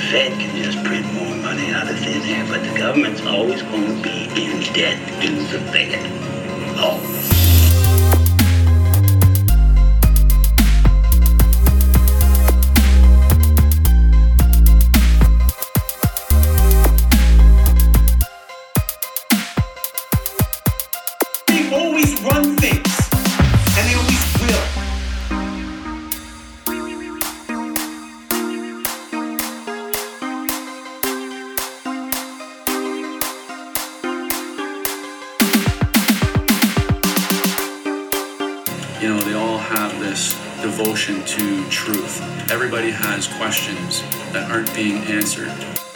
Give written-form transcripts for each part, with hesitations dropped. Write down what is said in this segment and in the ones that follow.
Fed can just print more money out of thin air, but the government's always going to be in debt to the Fed. Always. They always run things, and they always will. You know, they all have this devotion to truth. Everybody has questions that aren't being answered.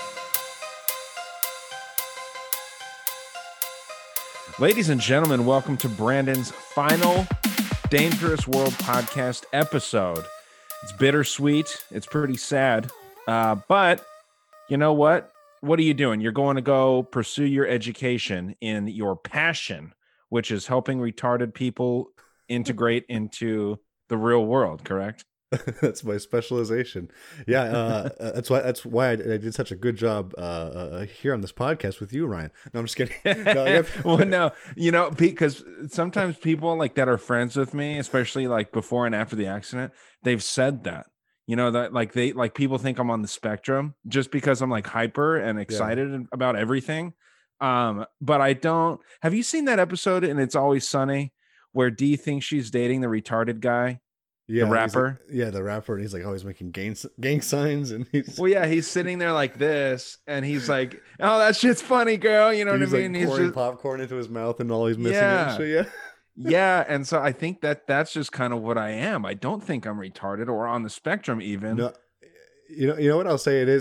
Ladies and gentlemen, welcome to Brandon's final Dangerous World podcast episode. It's bittersweet. It's pretty sad. But you know what? What are you doing? You're going to go pursue your education in your passion, which is helping retarded people integrate into the real world, correct? That's my specialization. Yeah, that's why I did such a good job here on this podcast with you, Ryan. No, I'm just kidding. No, Well, no, you know, because sometimes people like that are friends with me, especially like before and after the accident, they've said that, you know, that like people think I'm on the spectrum just because I'm like hyper and excited about everything. But I don't. Have you seen that episode in It's Always Sunny where Dee thinks she's dating the retarded guy? Yeah, the rapper. The rapper. And he's like always making gang signs, and he's sitting there like this, and he's like, "Oh, that shit's funny, girl." You know what I mean? Like He's pouring just popcorn into his mouth, and all he's missing. And shit, yeah. And so I think that's just kind of what I am. I don't think I'm retarded or on the spectrum even. No, you know what I'll say. It is.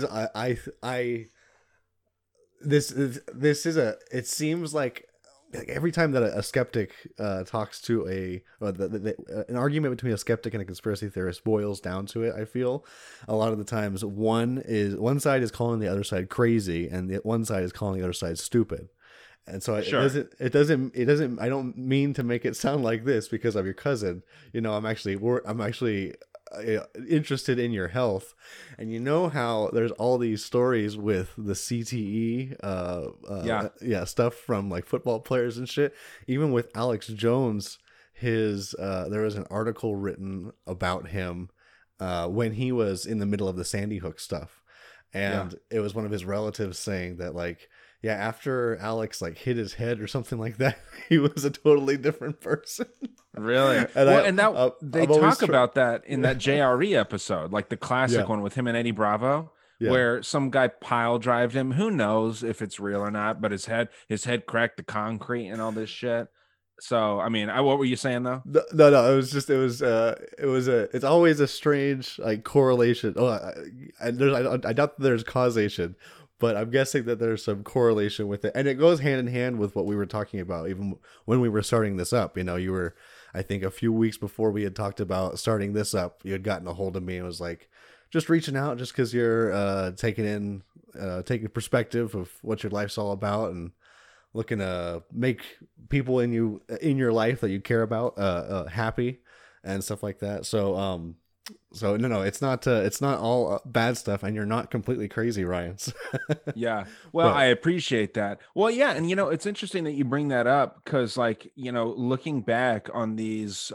This is a. It seems like every time that a skeptic talks to an argument between a skeptic and a conspiracy theorist boils down to it, I feel a lot of the times one side is calling the other side crazy, and the one side is calling the other side stupid. And so it doesn't. I don't mean to make it sound like this because I'm your cousin. You know, I'm actually interested in your health, and you know how there's all these stories with the CTE stuff from like football players and shit. Even with Alex Jones, there was an article written about him when he was in the middle of the Sandy Hook stuff, and it was one of his relatives saying that like, yeah, after Alex like hit his head or something like that, he was a totally different person. Really? They talk about that in that JRE episode, like the classic one with him and Eddie Bravo, where some guy pile drived him. Who knows if it's real or not? But his head cracked the concrete and all this shit. So, I mean, what were you saying though? No. It's always a strange like correlation. I doubt that there's causation. But I'm guessing that there's some correlation with it. And it goes hand in hand with what we were talking about, even when we were starting this up. You know, you were, I think a few weeks before we had talked about starting this up, you had gotten a hold of me and was like, just reaching out just because you're taking perspective of what your life's all about and looking to make people in your life that you care about happy and stuff like that. So no, it's not all bad stuff, and you're not completely crazy, Ryan. Yeah. Well, I appreciate that. Well, yeah. And, you know, it's interesting that you bring that up because, like, you know, looking back on these,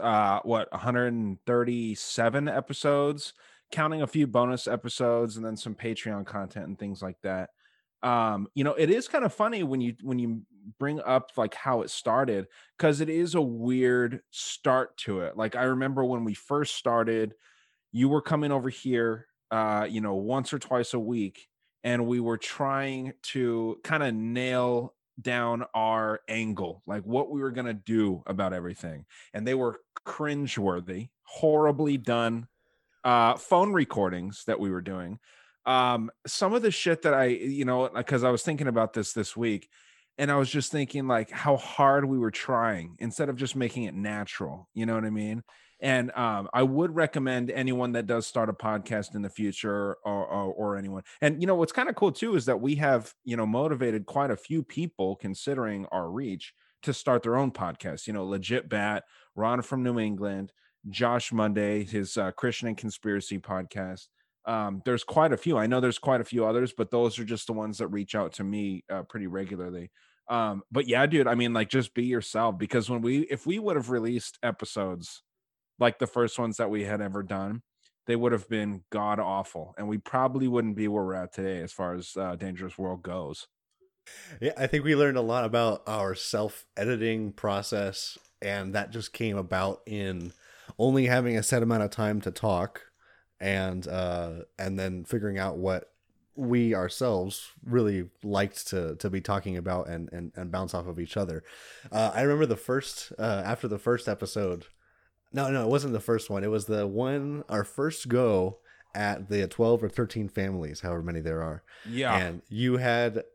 137 episodes, counting a few bonus episodes and then some Patreon content and things like that. You know, it is kind of funny when you bring up like how it started, because it is a weird start to it. Like, I remember when we first started, you were coming over here, you know, once or twice a week, and we were trying to kind of nail down our angle, like what we were going to do about everything. And they were cringeworthy, horribly done phone recordings that we were doing. Some of the shit that because I was thinking about this week, and I was just thinking like how hard we were trying instead of just making it natural. You know what I mean? And I would recommend anyone that does start a podcast in the future or anyone. And, you know, what's kind of cool, too, is that we have, you know, motivated quite a few people considering our reach to start their own podcast. You know, Legit Bat, Ron from New England, Josh Monday, his Christian and Conspiracy podcast. There's quite a few. I know there's quite a few others, but those are just the ones that reach out to me pretty regularly. But yeah, dude, I mean, like, just be yourself, because if we would have released episodes like the first ones that we had ever done, they would have been god awful, and we probably wouldn't be where we're at today as far as Dangerous World goes. Yeah, I think we learned a lot about our self-editing process, and that just came about in only having a set amount of time to talk, and then figuring out what we ourselves really liked to be talking about and bounce off of each other. I remember the first after the first episode. No, it wasn't the first one. It was our first go at the 12 or 13 families, however many there are. Yeah. And you had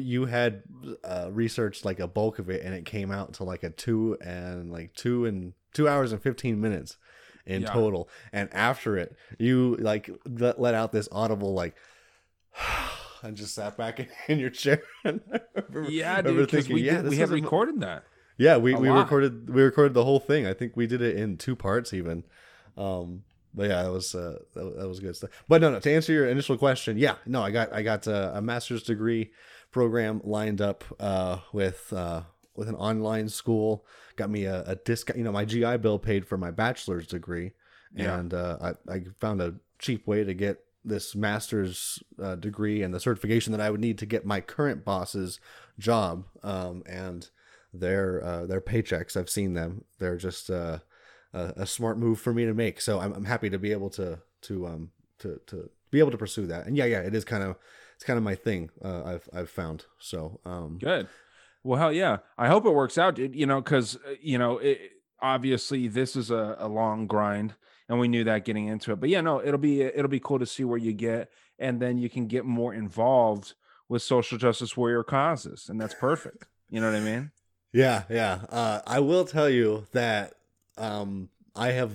researched like a bulk of it, and it came out to like 2 hours and 15 minutes in total. And after it, you like let out this audible like and just sat back in your chair. Yeah, dude, because we had recorded that. Yeah, we recorded the whole thing. I think we did it in 2 parts even. But yeah, that was good stuff. But no, to answer your initial question, yeah, no, I got a master's degree program lined up with an online school. Got me a discount. My GI Bill paid for my bachelor's degree, and I found a cheap way to get this master's degree and the certification that I would need to get my current boss's job. And their paychecks, I've seen them. They're just a smart move for me to make. So I'm happy to be able to be able to pursue that. And yeah, it's kind of my thing. I've found. So good. Well, hell yeah. I hope it works out, dude. Because obviously this is a long grind, and we knew that getting into it. But yeah, no, it'll be cool to see where you get, and then you can get more involved with social justice warrior causes, and that's perfect. You know what I mean? Yeah. I will tell you that I have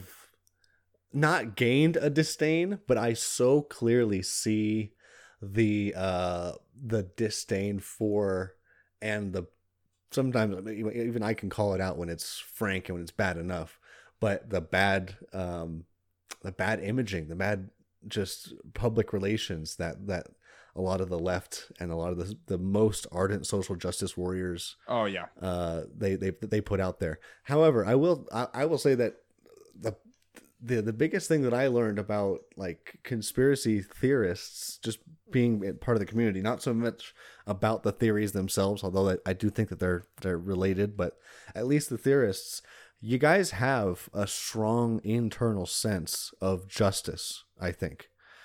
not gained a disdain, but I so clearly see the disdain for, and sometimes even I can call it out when it's frank and when it's bad enough, but the bad imaging, the bad just public relations that a lot of the left and a lot of the most ardent social justice warriors, they put out there. However, I will say that the biggest thing that I learned about like conspiracy theorists just being part of the community, not so much about the theories themselves, although I do think that they're related, but at least the theorists, you guys have a strong internal sense of justice, I think.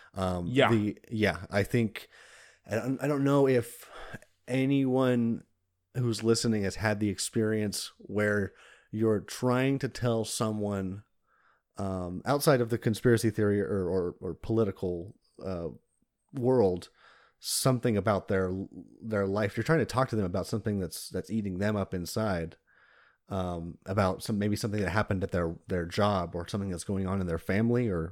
I think, I don't know if anyone who's listening has had the experience where you're trying to tell someone outside of the conspiracy theory or political world something about their life. You're trying to talk to them about something that's eating them up inside, about maybe something that happened at their job, or something that's going on in their family, or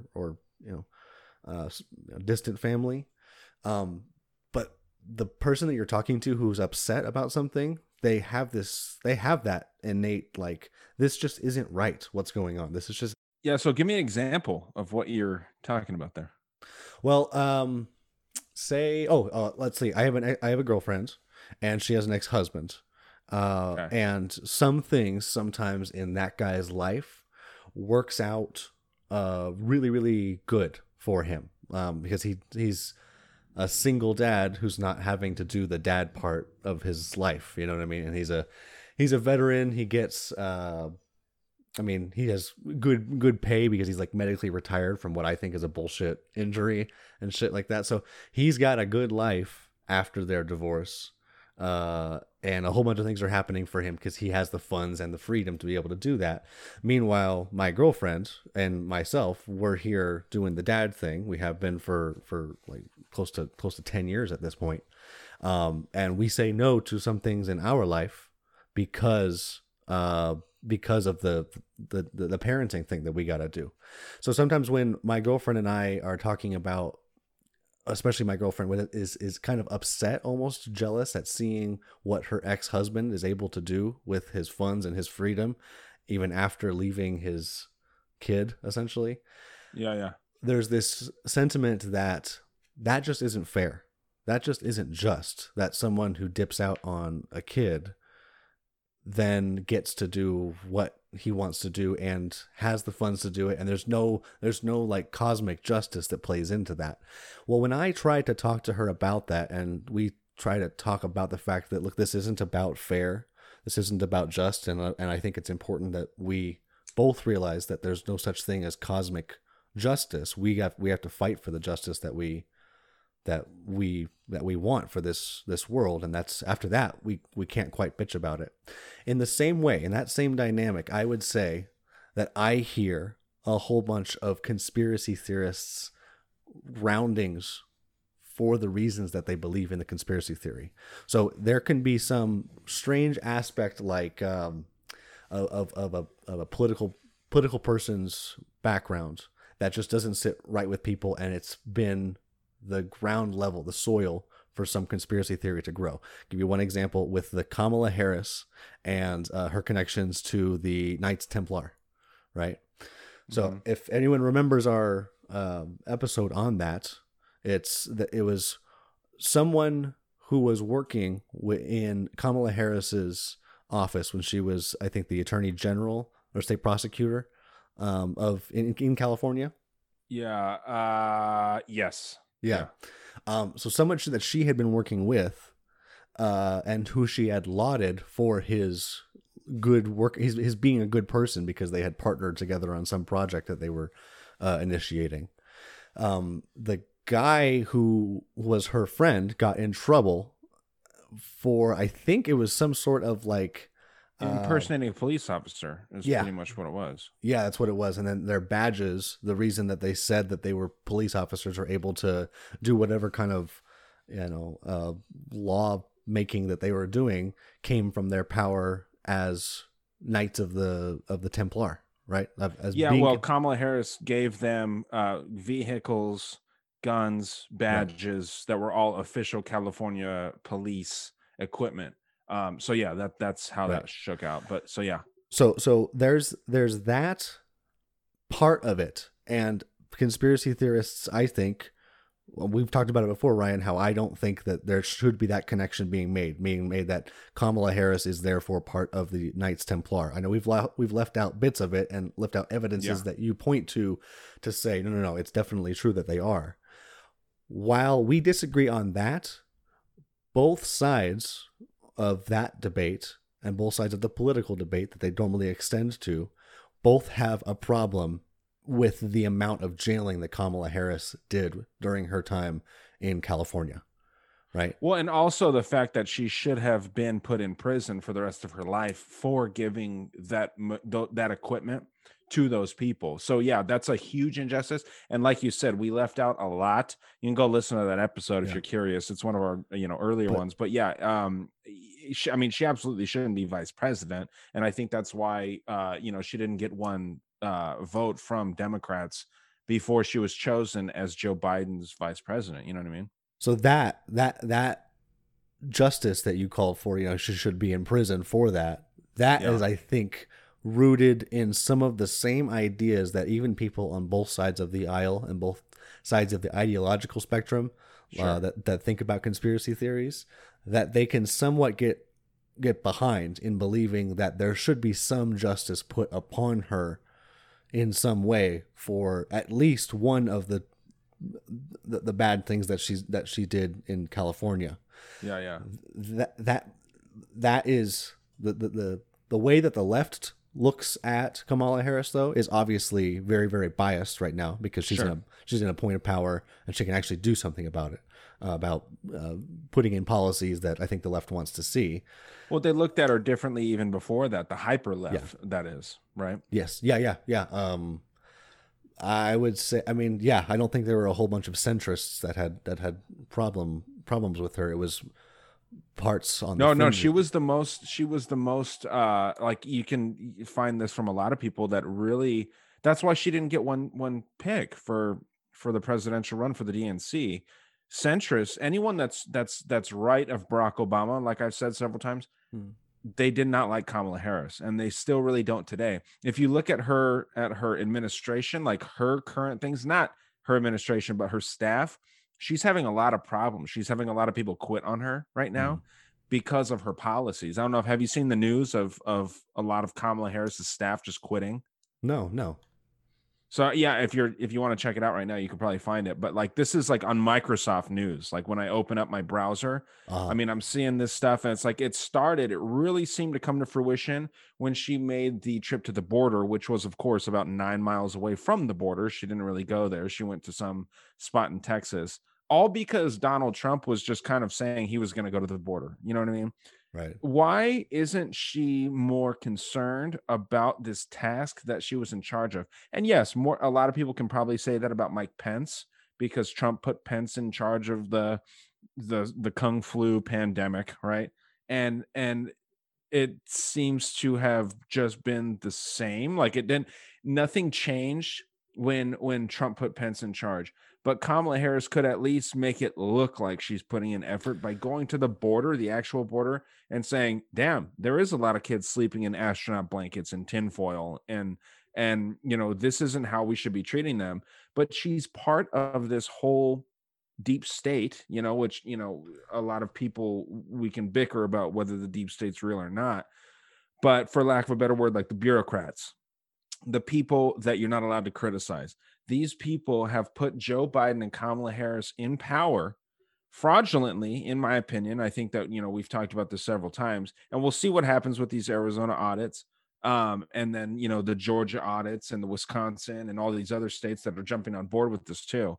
distant family. But the person that you're talking to who's upset about something, they have that innate, like, this just isn't right. What's going on? This is just. Yeah. So give me an example of what you're talking about there. Well, let's see. I have a girlfriend, and she has an ex-husband. Okay. And some things sometimes in that guy's life works out really, really good for him, because he's a single dad who's not having to do the dad part of his life. You know what I mean? And he's a veteran. He gets he has good pay because he's like medically retired from what I think is a bullshit injury and shit like that. So he's got a good life after their divorce. And a whole bunch of things are happening for him because he has the funds and the freedom to be able to do that. Meanwhile, my girlfriend and myself, we're here doing the dad thing. We have been for like close to 10 years at this point. And we say no to some things in our life because of the parenting thing that we got to do. So sometimes when my girlfriend and I are talking about, especially my girlfriend is kind of upset, almost jealous at seeing what her ex-husband is able to do with his funds and his freedom, even after leaving his kid, essentially. Yeah. there's this sentiment that just isn't fair. That just isn't just, that someone who dips out on a kid then gets to do what he wants to do and has the funds to do it, and there's no like cosmic justice that plays into that. Well, when I tried to talk to her about that, and we try to talk about the fact that, look, this isn't about fair, this isn't about just, and I think it's important that we both realize that there's no such thing as cosmic justice. We have to fight for the justice that we want for this world, and that's, after that, we can't quite bitch about it. In the same way, in that same dynamic, I would say that I hear a whole bunch of conspiracy theorists roundings for the reasons that they believe in the conspiracy theory. So there can be some strange aspect, like of a political person's background that just doesn't sit right with people, and it's been the ground level, the soil for some conspiracy theory to grow. I'll give you one example with the Kamala Harris and her connections to the Knights Templar, right? So if anyone remembers our episode on that, it was someone who was working in Kamala Harris's office when she was, I think, the Attorney General or State Prosecutor in California. Yeah. Yes. Yeah. So someone that she had been working with, and who she had lauded for his good work, his being a good person, because they had partnered together on some project that they were initiating. The guy who was her friend got in trouble for, I think it was some sort of like impersonating a police officer is pretty much what it was. Yeah, that's what it was. And then their badges, the reason that they said that they were police officers or able to do whatever kind of, law making that they were doing, came from their power as Knights of the Templar, right? Kamala Harris gave them vehicles, guns, badges that were all official California police equipment. That's how that shook out. But so there's that part of it. And conspiracy theorists, I think, we've talked about it before, Ryan, how I don't think that there should be that connection being made that Kamala Harris is therefore part of the Knights Templar. I know we've left out bits of it and left out evidences that you point to say, no, it's definitely true that they are. While we disagree on that, both sides of that debate and both sides of the political debate that they normally extend to both have a problem with the amount of jailing that Kamala Harris did during her time in California, right? Well, and also the fact that she should have been put in prison for the rest of her life for giving that equipment to those people. So that's a huge injustice. And like you said, we left out a lot. You can go listen to that episode if you're curious. It's one of our earlier ones. But she absolutely shouldn't be vice president, and I think that's why she didn't get one vote from Democrats before she was chosen as Joe Biden's vice president. You know what I mean? So that justice that you called for, she should be in prison for that. That is, I think, rooted in some of the same ideas that even people on both sides of the aisle and both sides of the ideological spectrum that think about conspiracy theories, that they can somewhat get behind in believing that there should be some justice put upon her in some way for at least one of the bad things that she did in California. That is the way that the left looks at Kamala Harris, though, is obviously very, very biased right now, because she's in a point of power and she can actually do something about it, about putting in policies that I think the left wants to see. Well, they looked at her differently even before that, the hyper left, that is, right? Yes. Yeah. I would say, I don't think there were a whole bunch of centrists that had problems with her. It was parts on she was the most like, you can find this from a lot of people that really, that's why she didn't get one pick for the presidential run for the DNC. Centrists, anyone that's right of Barack Obama, like I've said several times, they did not like Kamala Harris, and they still really don't today. If you look at her administration, like her current things, not her administration, but her staff, she's having a lot of problems. She's having a lot of people quit on her right now because of her policies. I don't know if have you seen the news of a lot of Kamala Harris's staff just quitting? No. So yeah, if you want to check it out right now, you can probably find it. But like this is like on Microsoft News. Like when I open up my browser, I mean, I'm seeing this stuff, and it's like it really seemed to come to fruition when she made the trip to the border, which was of course about 9 miles away from the border. She didn't really go there. She went to some spot in Texas, all because Donald Trump was just kind of saying he was going to go to the border. You know what I mean? Right. Why isn't she more concerned about this task that she was in charge of? And yes, a lot of people can probably say that about Mike Pence, because Trump put Pence in charge of the Kung flu pandemic, right? And it seems to have just been the same. Like nothing changed when Trump put Pence in charge. But Kamala Harris could at least make it look like she's putting in effort by going to the border, the actual border, and saying, damn, there is a lot of kids sleeping in astronaut blankets and tinfoil. And this isn't how we should be treating them. But she's part of this whole deep state, which, a lot of people, we can bicker about whether the deep state's real or not. But for lack of a better word, like the bureaucrats, the people that you're not allowed to criticize. These people have put Joe Biden and Kamala Harris in power fraudulently, in my opinion. I think that, we've talked about this several times, and we'll see what happens with these Arizona audits. And then, the Georgia audits and the Wisconsin and all these other states that are jumping on board with this too.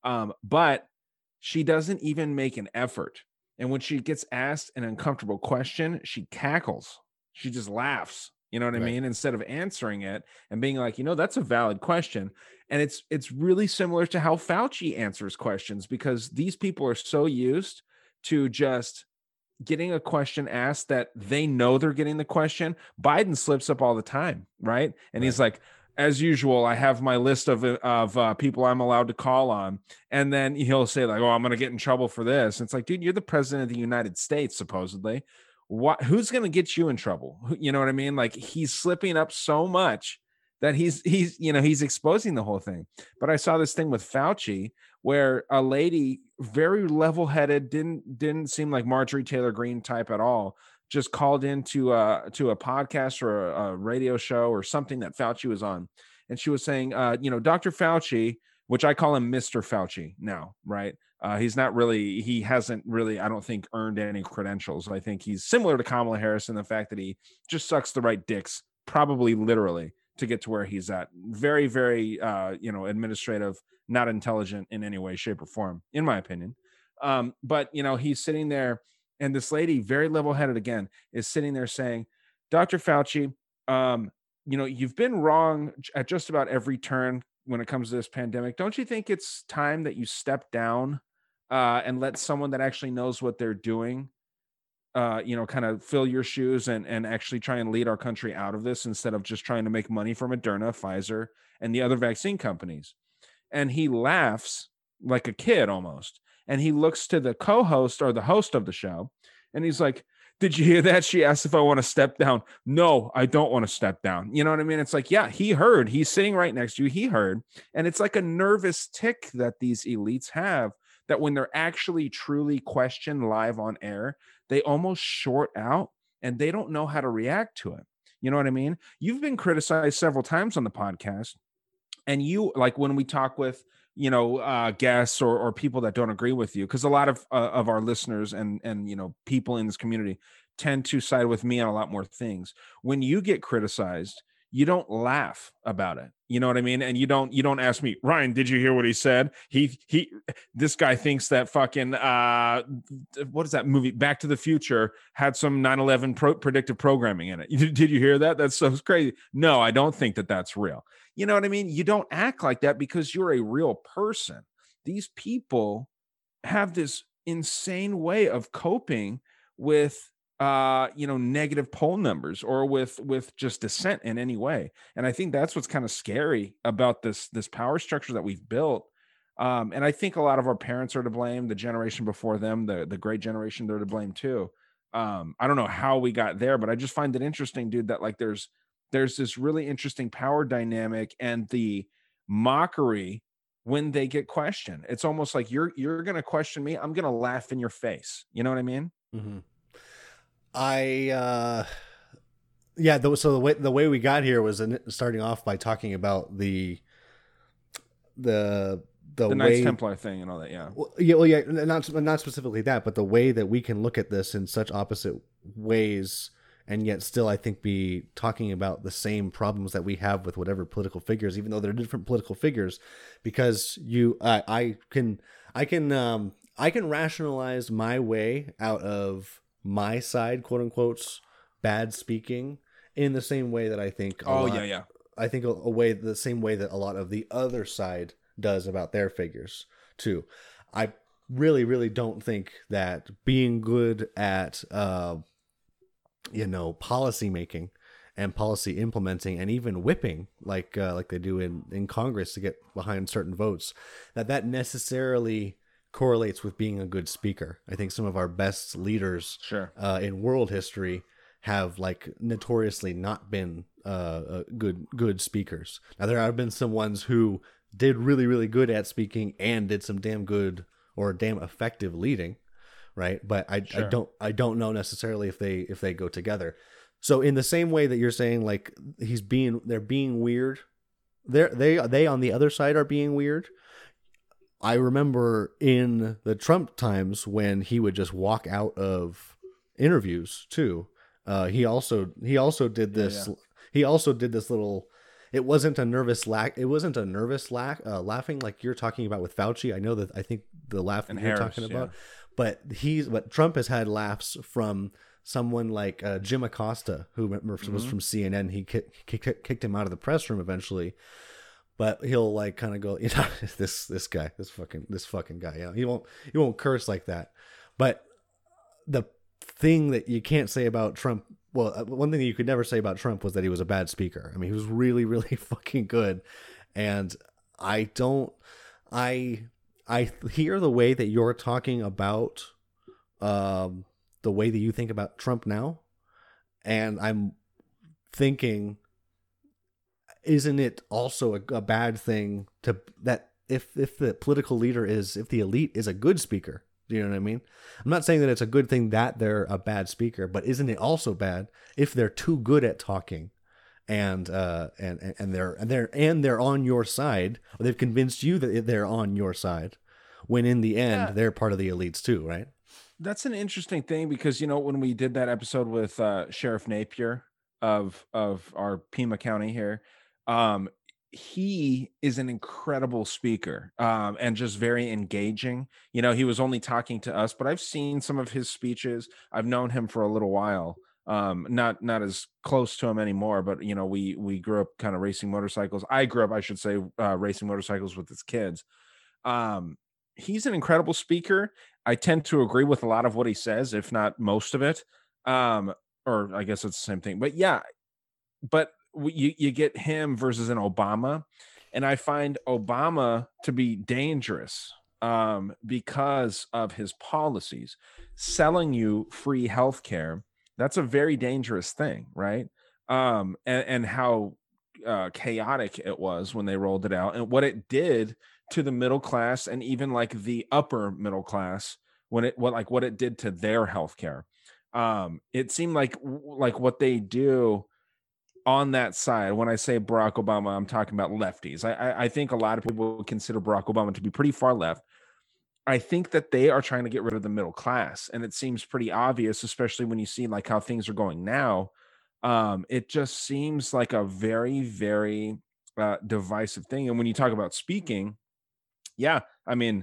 But she doesn't even make an effort. And when she gets asked an uncomfortable question, she cackles. She just laughs. You know what I mean? Instead of answering it and being like, that's a valid question. And it's really similar to how Fauci answers questions, because these people are so used to just getting a question asked that they know they're getting the question. Biden slips up all the time, right? And he's like, as usual, I have my list of people I'm allowed to call on. And then he'll say like, oh, I'm going to get in trouble for this. And it's like, dude, you're the president of the United States, supposedly. Who's going to get you in trouble? You know what I mean? Like, he's slipping up so much that he's exposing the whole thing. But I saw this thing with Fauci where a lady, very level-headed, didn't seem like Marjorie Taylor Greene type at all, just called into a podcast or a radio show or something that Fauci was on. And she was saying, Dr. Fauci, which I call him Mr. Fauci now, right? He hasn't really, I don't think, earned any credentials. I think he's similar to Kamala Harris in the fact that he just sucks the right dicks, probably literally, to get to where he's at. Very, very, administrative, not intelligent in any way, shape, or form, in my opinion. But he's sitting there, and this lady, very level-headed again, is sitting there saying, Dr. Fauci, you've been wrong at just about every turn when it comes to this pandemic. Don't you think it's time that you step down and let someone that actually knows what they're doing, kind of fill your shoes and actually try and lead our country out of this, instead of just trying to make money from Moderna, Pfizer, and the other vaccine companies? And he laughs like a kid almost. And he looks to the co-host or the host of the show, and he's like, did you hear that? She asked if I want to step down. No, I don't want to step down. You know what I mean? It's like, yeah, he heard. He's sitting right next to you. He heard. And it's like a nervous tick that these elites have, that when they're actually truly questioned live on air, they almost short out and they don't know how to react to it. You know what I mean? You've been criticized several times on the podcast. And you, like when we talk with, guests or people that don't agree with you, because a lot of our listeners and people in this community tend to side with me on a lot more things. When you get criticized, you don't laugh about it. You know what I mean? And you don't ask me, Ryan, did you hear what he said? This guy thinks that fucking what is that movie, Back to the Future, had some 9/11 predictive programming in it. Did you hear that? That's so crazy. No, I don't think that that's real. You know what I mean? You don't act like that because you're a real person. These people have this insane way of coping with negative poll numbers or with just dissent in any way. And I think that's what's kind of scary about this power structure that we've built. And I think a lot of our parents are to blame. The generation before them, the great generation, they're to blame too. I don't know how we got there, but I just find it interesting, dude, that like there's this really interesting power dynamic, and the mockery when they get questioned. It's almost like you're going to question me, I'm going to laugh in your face. You know what I mean? Mm-hmm. Yeah. So the way we got here was starting off by talking about the Knights way, Templar thing and all that. Yeah. well, yeah, not specifically that, but the way that we can look at this in such opposite ways, and yet still, I think, be talking about the same problems that we have with whatever political figures, even though they're different political figures, because I can rationalize my way out of my side, quote unquote, bad speaking, in the same way that I think. I think the same way that a lot of the other side does about their figures too. I really, really don't think that being good at policy making and policy implementing and even whipping like they do in Congress to get behind certain votes, that necessarily correlates with being a good speaker. I think some of our best leaders in world history have notoriously not been good speakers. Now there have been some ones who did really, really good at speaking and did some damn good or damn effective leading, right? But I don't know necessarily if they go together. So in the same way that you're saying, like, they're being weird, they on the other side are being weird. I remember in the Trump times when he would just walk out of interviews too. He also did this. Yeah. He also did this little. It wasn't a nervous laugh. It wasn't a nervous laughing like you're talking about with Fauci. I think the laugh that you're talking about. But Trump has had laughs from someone like Jim Acosta, who was from CNN. He kicked him out of the press room eventually. But he'll kind of go, this fucking guy. Yeah, he won't curse like that. But the thing that you can't say about Trump, well, one thing that you could never say about Trump was that he was a bad speaker. I mean, he was really, really fucking good. And I hear the way that you're talking about the way that you think about Trump now, and I'm thinking, isn't it also a bad thing that if the political leader if the elite is a good speaker? Do you know what I mean? I'm not saying that it's a good thing that they're a bad speaker, but isn't it also bad if they're too good at talking, and they're on your side, or they've convinced you that they're on your side, when in the end they're part of the elites too, right? That's an interesting thing, because when we did that episode with Sheriff Napier of our Pima County here, he is an incredible speaker, and just very engaging. He was only talking to us, but I've seen some of his speeches. I've known him for a little while, not as close to him anymore, but we grew up kind of racing motorcycles. I grew up, I should say, racing motorcycles with his kids. He's an incredible speaker. I tend to agree with a lot of what he says, if not most of it. Or I guess it's the same thing, but yeah, but you get him versus an Obama, and I find Obama to be dangerous because of his policies. Selling you free healthcare, that's a very dangerous thing, right? And how chaotic it was when they rolled it out, and what it did to the middle class, and even the upper middle class, what it did to their healthcare. It seemed like what they do on that side. When I say Barack Obama, I'm talking about lefties. I think a lot of people would consider Barack Obama to be pretty far left. I think that they are trying to get rid of the middle class, and it seems pretty obvious, especially when you see how things are going now. It just seems like a very, very divisive thing. And when you talk about speaking, yeah, I mean,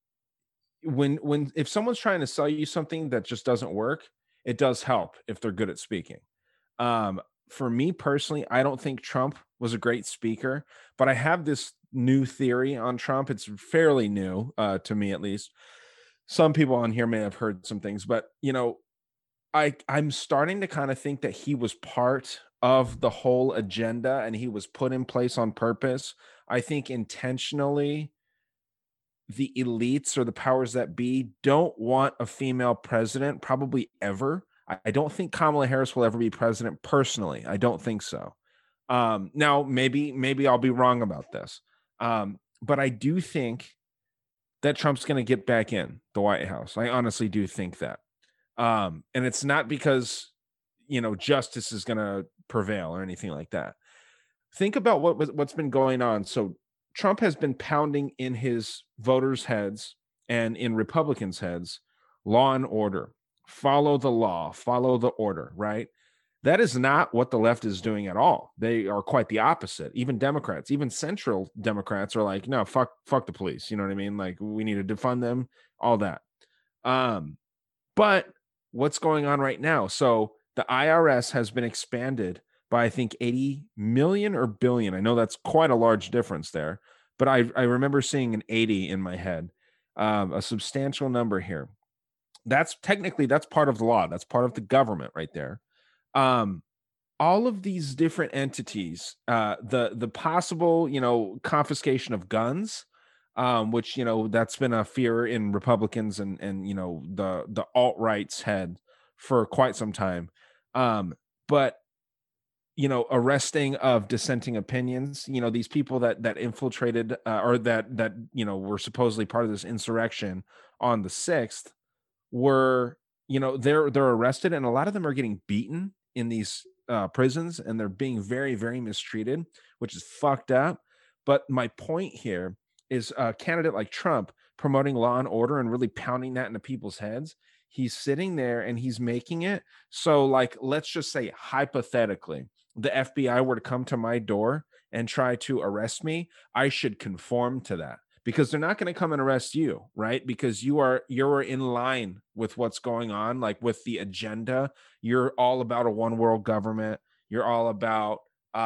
if someone's trying to sell you something that just doesn't work, it does help if they're good at speaking. For me personally, I don't think Trump was a great speaker, but I have this new theory on Trump. It's fairly new to me, at least. Some people on here may have heard some things, but I'm starting to kind of think that he was part of the whole agenda, and he was put in place on purpose. I think intentionally the elites or the powers that be don't want a female president, probably ever. I don't think Kamala Harris will ever be president personally. I don't think so. Now, maybe I'll be wrong about this. But I do think that Trump's going to get back in the White House. I honestly do think that. And it's not because, justice is going to prevail or anything like that. Think about what's been going on. So Trump has been pounding in his voters' heads and in Republicans' heads, law and order, follow the law, follow the order, right? That is not what the left is doing at all. They are quite the opposite. Even Democrats, even central Democrats are like, no, fuck the police. You know what I mean? Like, we need to defund them, all that. But what's going on right now? So the IRS has been expanded by, I think, 80 million or billion. I know that's quite a large difference there, but I remember seeing an 80 in my head, a substantial number here. That's part of the law. That's part of the government right there. All of these different entities, the possible, confiscation of guns, which, that's been a fear in Republicans and the alt-right's head for quite some time. But arresting of dissenting opinions, these people that infiltrated or that were supposedly part of this insurrection on the 6th were, they're arrested, and a lot of them are getting beaten in these prisons, and they're being very, very mistreated, which is fucked up. But my point here is a candidate like Trump promoting law and order and really pounding that into people's heads. He's sitting there and he's making it so, like, let's just say hypothetically, the FBI were to come to my door and try to arrest me, I should conform to that, because they're not going to come and arrest you, right? Because you're in line with what's going on, like with the agenda. You're all about a one world government. You're all about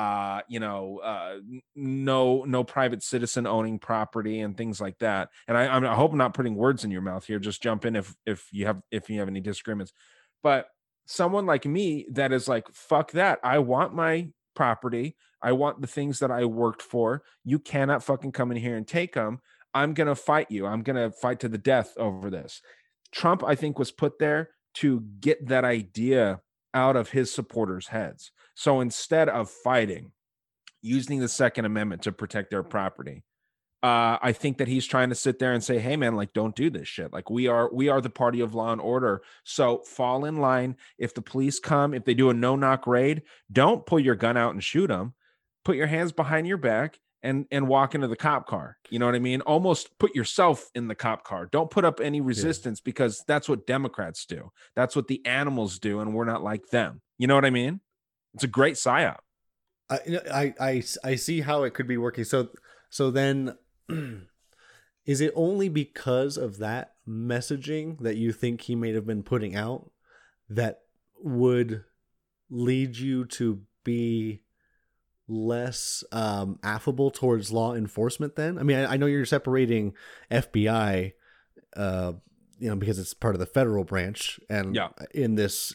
no private citizen owning property and things like that. And I hope I'm not putting words in your mouth here. Just jump in if you have any disagreements. But someone like me that is like, fuck that. I want my property. I want the things that I worked for. You cannot fucking come in here and take them. I'm going to fight you. I'm going to fight to the death over this. Trump, I think, was put there to get that idea out of his supporters' heads. So instead of fighting, using the Second Amendment to protect their property, I think that he's trying to sit there and say, hey, man, like, don't do this shit. Like, we are the party of law and order. So fall in line. If the police come, if they do a no-knock raid, don't pull your gun out and shoot them. Put your hands behind your back and walk into the cop car. You know what I mean? Almost put yourself in the cop car. Don't put up any resistance, because that's what Democrats do. That's what the animals do, and we're not like them. You know what I mean? It's a great psyop. I see how it could be working. So then, is it only because of that messaging that you think he may have been putting out that would lead you to be less affable towards law enforcement then? I mean, I know you're separating FBI, because it's part of the federal branch, and in this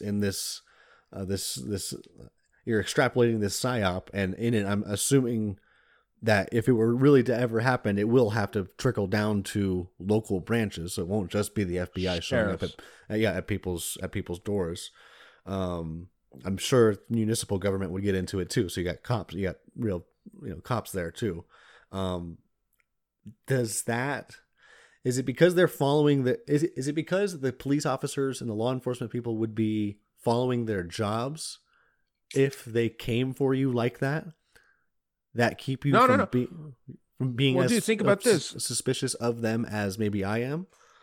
you're extrapolating this psyop, and in it, I'm assuming that if it were really to ever happen, it will have to trickle down to local branches. So it won't just be the FBI showing up at people's doors. I'm sure municipal government would get into it too. So you got cops, you got real, cops there too. Is it because they're following is it because the police officers and the law enforcement people would be following their jobs if they came for you like that keep you from being well, as dude, think about this. Suspicious of them as maybe I am?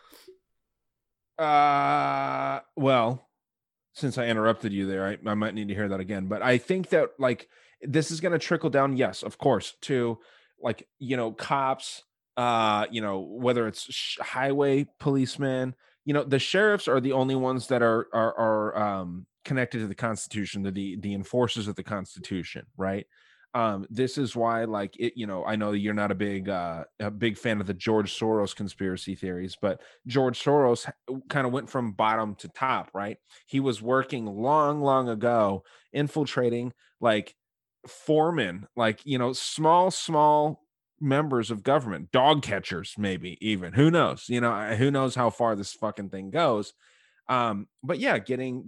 Well, since I interrupted you there, I might need to hear that again. But I think that, like, this is going to trickle down, yes, of course, to, like, cops, whether it's highway policemen, the sheriffs are the only ones that are connected to the Constitution. They're the enforcers of the Constitution, right? This is why, like, I know you're not a big fan of the George Soros conspiracy theories, but George Soros kind of went from bottom to top, right? He was working long ago, infiltrating, like, foremen, like, small members of government, dog catchers, maybe even, who knows, who knows how far this fucking thing goes. But yeah, getting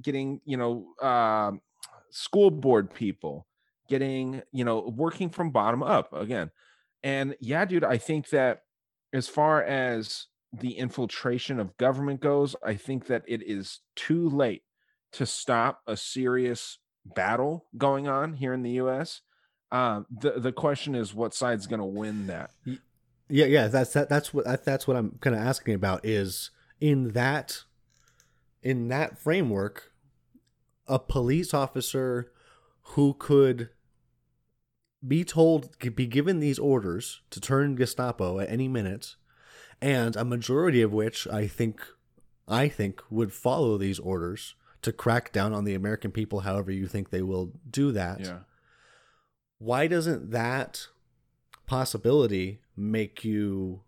school board people, getting, working from bottom up again. And yeah, dude, I think that as far as the infiltration of government goes, I think that it is too late to stop a serious battle going on here in the US. The question is what side's going to win that? Yeah. That's what I'm kind of asking about is in that framework, a police officer who could be given these orders to turn Gestapo at any minute, and a majority of which I think would follow these orders to crack down on the American people, however you think they will do that. Yeah. Why doesn't that possibility make you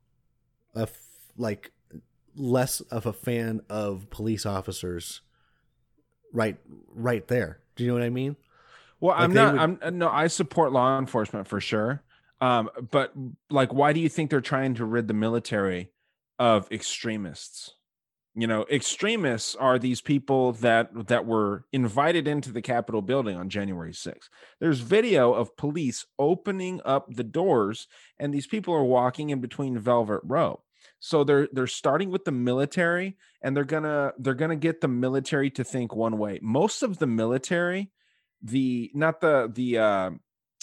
less of a fan of police officers right there? Do you know what I mean? Well, I support law enforcement for sure. But like, why do you think they're trying to rid the military of extremists? You know, extremists are these people that were invited into the Capitol building on January 6th. There's video of police opening up the doors, and these people are walking in between velvet rope. So they're starting with the military, and they're gonna get the military to think one way. Most of the military, not the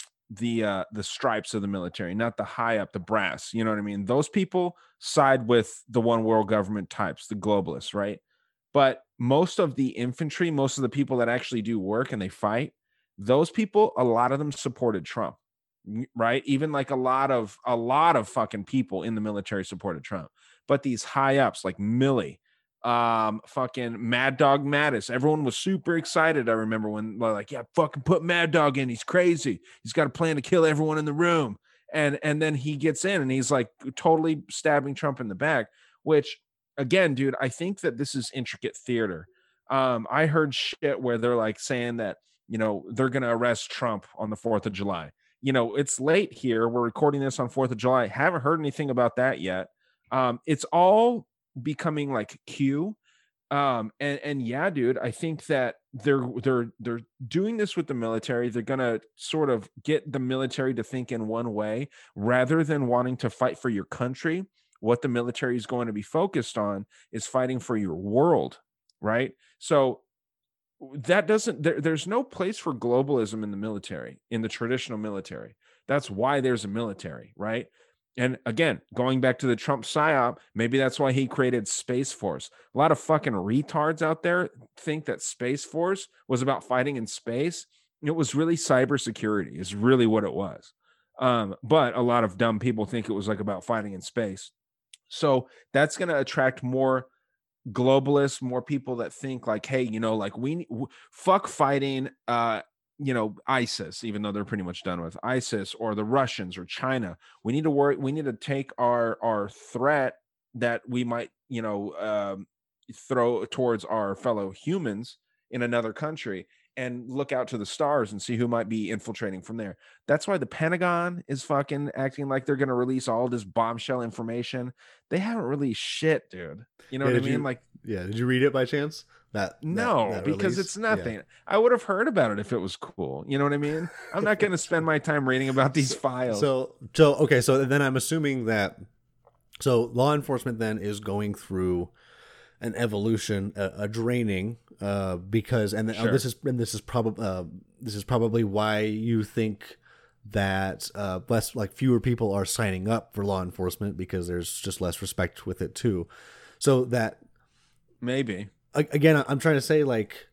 stripes of the military, not the high up, the brass, you know what I mean? Those people side with the one world government types, the globalists, right? But most of the infantry, most of the people that actually do work and they fight, those people, a lot of them supported Trump, right? Even like a lot of fucking people in the military supported Trump. But these high ups like Milley, fucking Mad Dog Mattis, everyone was super excited. I remember when they're like, yeah, fucking put Mad Dog in, he's crazy, he's got a plan to kill everyone in the room. And then he gets in and he's like totally stabbing Trump in the back, which again, dude, I think that this is intricate theater. I heard shit where they're like saying that, you know, they're going to arrest Trump on the 4th of July. You know, it's late here. We're recording this on 4th of July. Haven't heard anything about that yet. It's all becoming like Q. And yeah, dude, I think that they're doing this with the military. They're gonna sort of get the military to think in one way rather than wanting to fight for your country. What the military is going to be focused on is fighting for your world, right? So that there's no place for globalism in the military, in the traditional military. That's why there's a military, right? And again, going back to the Trump psyop, maybe that's why he created Space Force. A lot of fucking retards out there think that Space Force was about fighting in space. It was really cybersecurity is really what it was. But a lot of dumb people think it was like about fighting in space. So that's going to attract more globalists, more people that think like, hey, you know, like fuck fighting, you know, ISIS, even though they're pretty much done with ISIS, or the Russians or China. We need to take our threat that we might, you know, throw towards our fellow humans in another country and look out to the stars and see who might be infiltrating from there. That's why the Pentagon is fucking acting like they're going to release all this bombshell information. They haven't released shit, dude. You know what I mean? Did you read it by chance? No, because it's nothing. Yeah. I would have heard about it if it was cool. You know what I mean? I'm not going to spend my time reading about these files. So then I'm assuming that law enforcement then is going through an evolution, a draining, because sure. This is probably why you think that fewer people are signing up for law enforcement, because there's just less respect with it too. So that maybe. Again, I'm trying to say, like,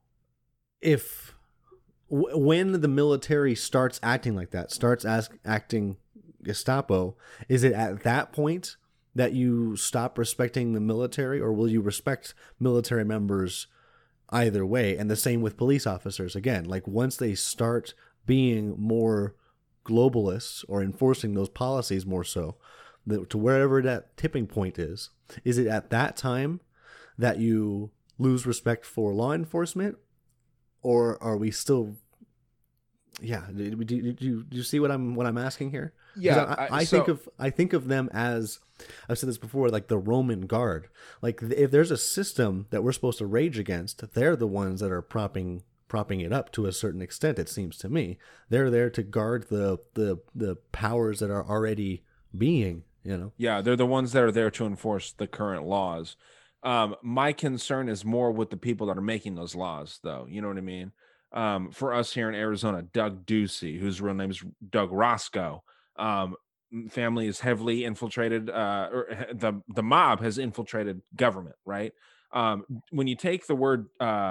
when the military starts acting like that, acting Gestapo, is it at that point that you stop respecting the military, or will you respect military members either way? And the same with police officers. Again, like, once they start being more globalists or enforcing those policies more so, to wherever that tipping point is it at that time that you lose respect for law enforcement, or are we still? Yeah, do you see what I'm asking here? Yeah, I think of them as, I've said this before, like the Roman Guard. Like, if there's a system that we're supposed to rage against, they're the ones that are propping propping it up to a certain extent. It seems to me they're there to guard the powers that are already being. Yeah, they're the ones that are there to enforce the current laws. My concern is more with the people that are making those laws, though. You know what I mean? For us here in Arizona, Doug Ducey, whose real name is Doug Roscoe, family is heavily infiltrated, or the mob has infiltrated government, right? When you take the word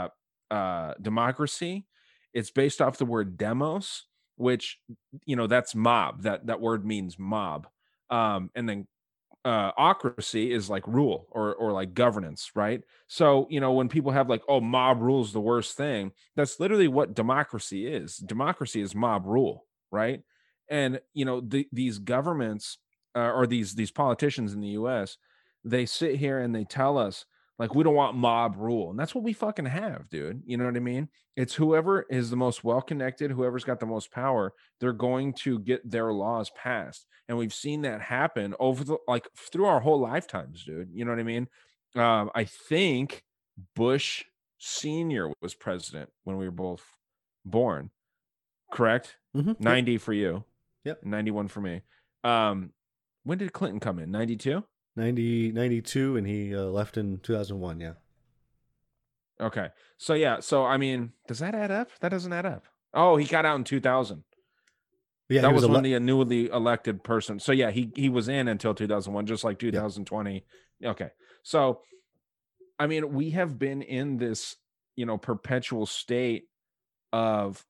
democracy, it's based off the word demos, which, that's mob. That word means mob. And then ocracy is like rule or like governance, right? So when people have like, oh, mob rule's the worst thing, that's literally what democracy is. Democracy is mob rule, right? And these governments or these politicians in the US, they sit here and they tell us like, we don't want mob rule, and that's what we fucking have, dude. You know what I mean? It's whoever is the most well connected, whoever's got the most power, they're going to get their laws passed. And we've seen that happen through our whole lifetimes, dude. You know what I mean? I think Bush Senior was president when we were both born, correct? 90 for you. Yep. 91 for me. When did Clinton come in? 92? 92, and he left in 2001. Yeah. Okay. So yeah. So I mean, does that add up? That doesn't add up. Oh, he got out in 2000. Yeah, that was when the newly elected person. So yeah, he was in until 2001, just like 2020. Yeah. Okay. So, I mean, we have been in this, perpetual state of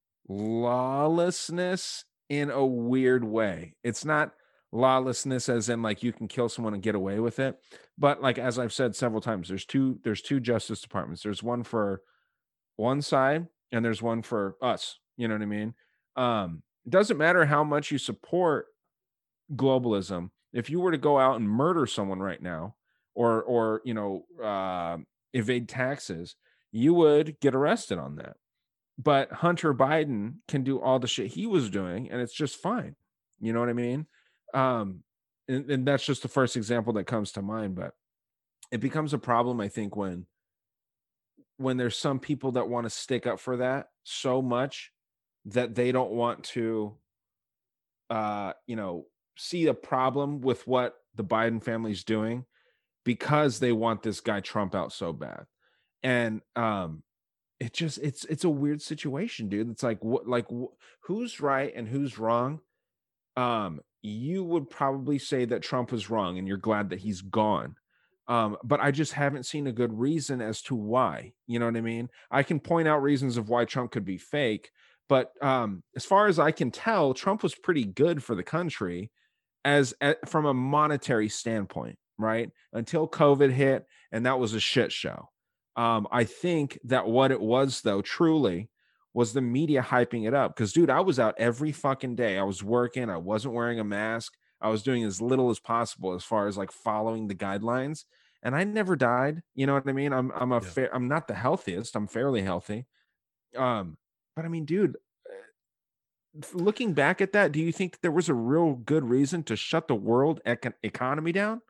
lawlessness in a weird way. It's not lawlessness as in like you can kill someone and get away with it, but like as I've said several times, there's two justice departments. There's one for one side and there's one for us. You know what I mean? It doesn't matter how much you support globalism. If you were to go out and murder someone right now or evade taxes, you would get arrested on that. But Hunter Biden can do all the shit he was doing and it's just fine. You know what I mean? And that's just the first example that comes to mind, but it becomes a problem, I think, when there's some people that want to stick up for that so much that they don't want to see a problem with what the Biden family's doing because they want this guy Trump out so bad. And it's a weird situation, dude. It's like who's right and who's wrong? You would probably say that Trump was wrong and you're glad that he's gone. But I just haven't seen a good reason as to why. You know what I mean? I can point out reasons of why Trump could be fake, but as far as I can tell, Trump was pretty good for the country from a monetary standpoint, right? Until COVID hit, and that was a shit show. I think that what it was, though, truly was the media hyping it up. Because, dude, I was out every fucking day. I was working. I wasn't wearing a mask. I was doing as little as possible as far as like following the guidelines. And I never died. You know what I mean? I'm not the healthiest. I'm fairly healthy. But I mean, dude, looking back at that, do you think there was a real good reason to shut the world economy down?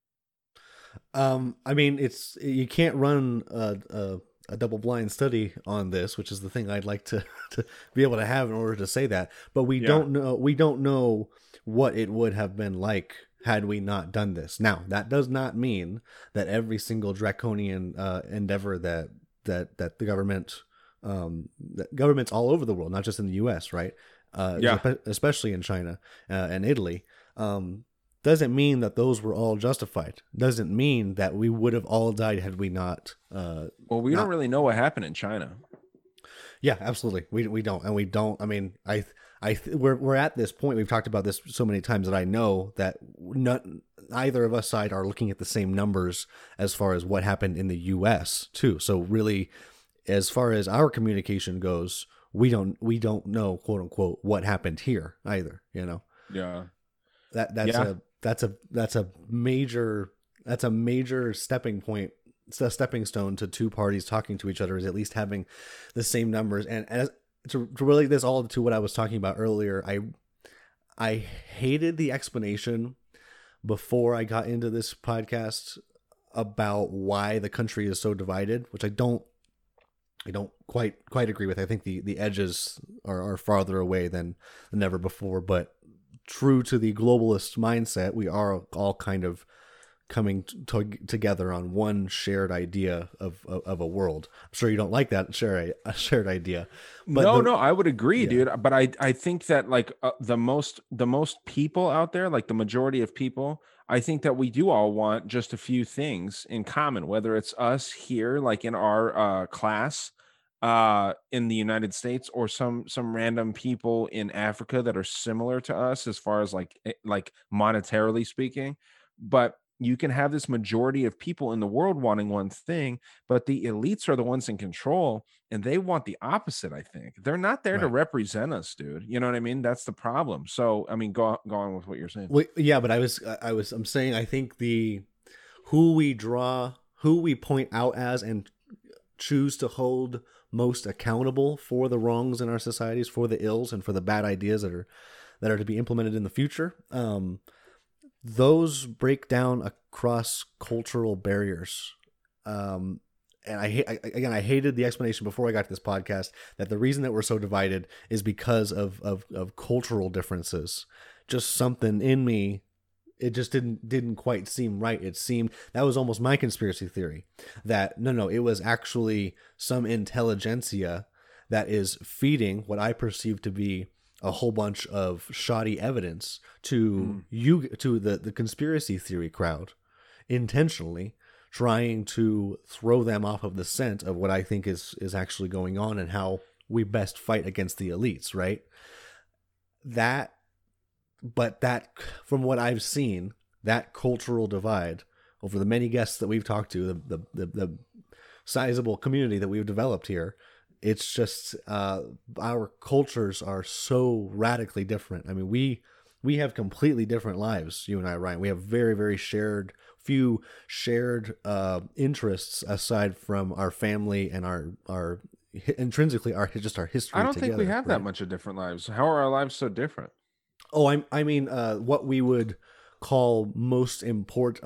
I mean, you can't run a double-blind study on this, which is the thing I'd like to be able to have in order to say that. But we don't know. We don't know what it would have been like had we not done this. Now, that does not mean that every single draconian endeavor that the government, that governments all over the world, not just in the U.S., right? Especially in China and Italy. Doesn't mean that those were all justified. Doesn't mean that we would have all died had we not. We don't really know what happened in China. Yeah, absolutely. We don't, and we don't. I mean, we're at this point. We've talked about this so many times that I know that neither of us side are looking at the same numbers as far as what happened in the U.S. too. So really, as far as our communication goes, we don't know, quote unquote, what happened here either. You know. Yeah. That's a major stepping point. It's a stepping stone to two parties talking to each other, is at least having the same numbers. And as to relate this all to what I was talking about earlier, I hated the explanation before I got into this podcast about why the country is so divided, which I don't I don't quite agree with. I think the edges are farther away than ever before. But true to the globalist mindset, we are all kind of coming together on one shared idea of a world. I'm sure you don't like that shared idea. But no, I would agree, dude. But I think that like the most people out there, like the majority of people, I think that we do all want just a few things in common, whether it's us here, like in our class in the United States, or some random people in Africa that are similar to us as far as like monetarily speaking. But you can have this majority of people in the world wanting one thing, but the elites are the ones in control, and they want the opposite. I think they're not there to Right. represent us, dude. You know what I mean? That's the problem. So, I mean, go on with what you're saying. Well, yeah, but I'm saying I think who we point out as and choose to hold most accountable for the wrongs in our societies, for the ills and for the bad ideas that are to be implemented in the future. Those break down across cultural barriers. And I hated the explanation before I got to this podcast that the reason that we're so divided is because of cultural differences. Just something in me, it just didn't quite seem right. It seemed that was almost my conspiracy theory that no, it was actually some intelligentsia that is feeding what I perceive to be a whole bunch of shoddy evidence to the conspiracy theory crowd, intentionally trying to throw them off of the scent of what I think is actually going on and how we best fight against the elites, right? But from what I've seen, that cultural divide over the many guests that we've talked to, the sizable community that we've developed here, it's just our cultures are so radically different. I mean, we have completely different lives, you and I, Ryan. We have very, very few shared interests aside from our family and our intrinsically our history. I don't think we together, have right? that much of different lives. How are our lives so different? Oh, I mean, what we would call most important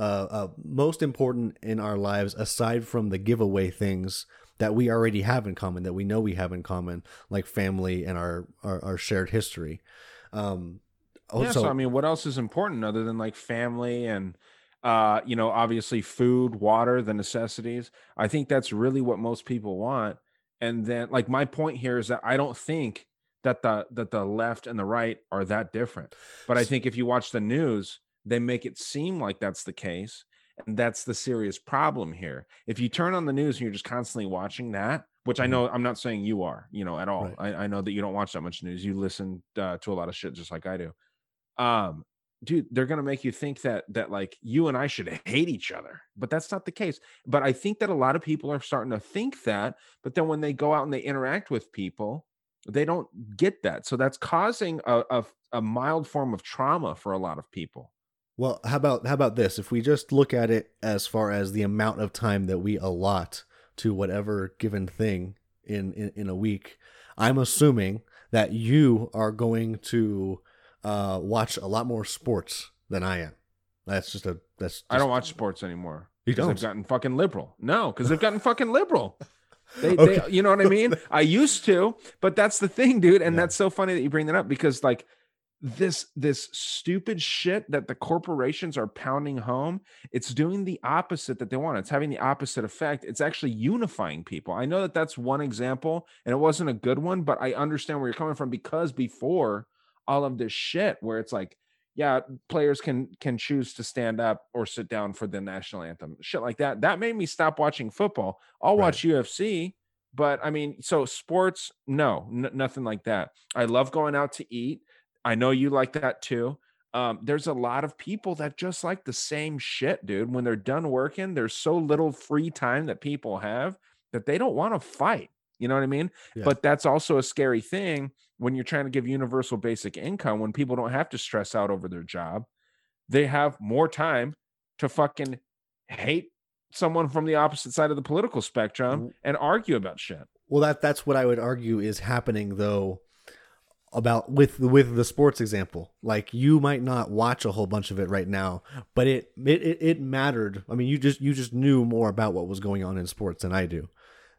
in our lives, aside from the giveaway things that we already have in common, that we know we have in common, like family and our shared history. So I mean, what else is important other than like family and obviously food, water, the necessities? I think that's really what most people want. And then like my point here is that I don't think that the left and the right are that different. But I think if you watch the news, they make it seem like that's the case. And that's the serious problem here. If you turn on the news and you're just constantly watching that, which I know I'm not saying you are, at all. Right. I know that you don't watch that much news. You listen to a lot of shit just like I do. Dude, they're going to make you think that like you and I should hate each other, but that's not the case. But I think that a lot of people are starting to think that, but then when they go out and they interact with people, they don't get that. So that's causing a mild form of trauma for a lot of people. Well, how about this? If we just look at it as far as the amount of time that we allot to whatever given thing in a week, I'm assuming that you are going to watch a lot more sports than I am. I don't watch sports anymore. You don't? They've gotten fucking liberal. No, because they've gotten fucking liberal. They, Okay. you know what I mean? I used to, but that's the thing, dude. And that's so funny that you bring that up because like this stupid shit that the corporations are pounding home, it's doing the opposite that they want. It's having the opposite effect. It's actually unifying people. I know that that's one example and it wasn't a good one, but I understand where you're coming from because before all of this shit where it's like, yeah, players can choose to stand up or sit down for the national anthem, shit like that. That made me stop watching football. I'll watch UFC, but I mean, so sports, no, nothing like that. I love going out to eat. I know you like that too. There's a lot of people that just like the same shit, dude. When they're done working, there's so little free time that people have that they don't want to fight. You know what I mean? Yeah. But that's also a scary thing when you're trying to give universal basic income, when people don't have to stress out over their job. They have more time to fucking hate someone from the opposite side of the political spectrum and argue about shit. Well, that's what I would argue is happening though about with the sports example. Like you might not watch a whole bunch of it right now, but it mattered. I mean, you just knew more about what was going on in sports than I do.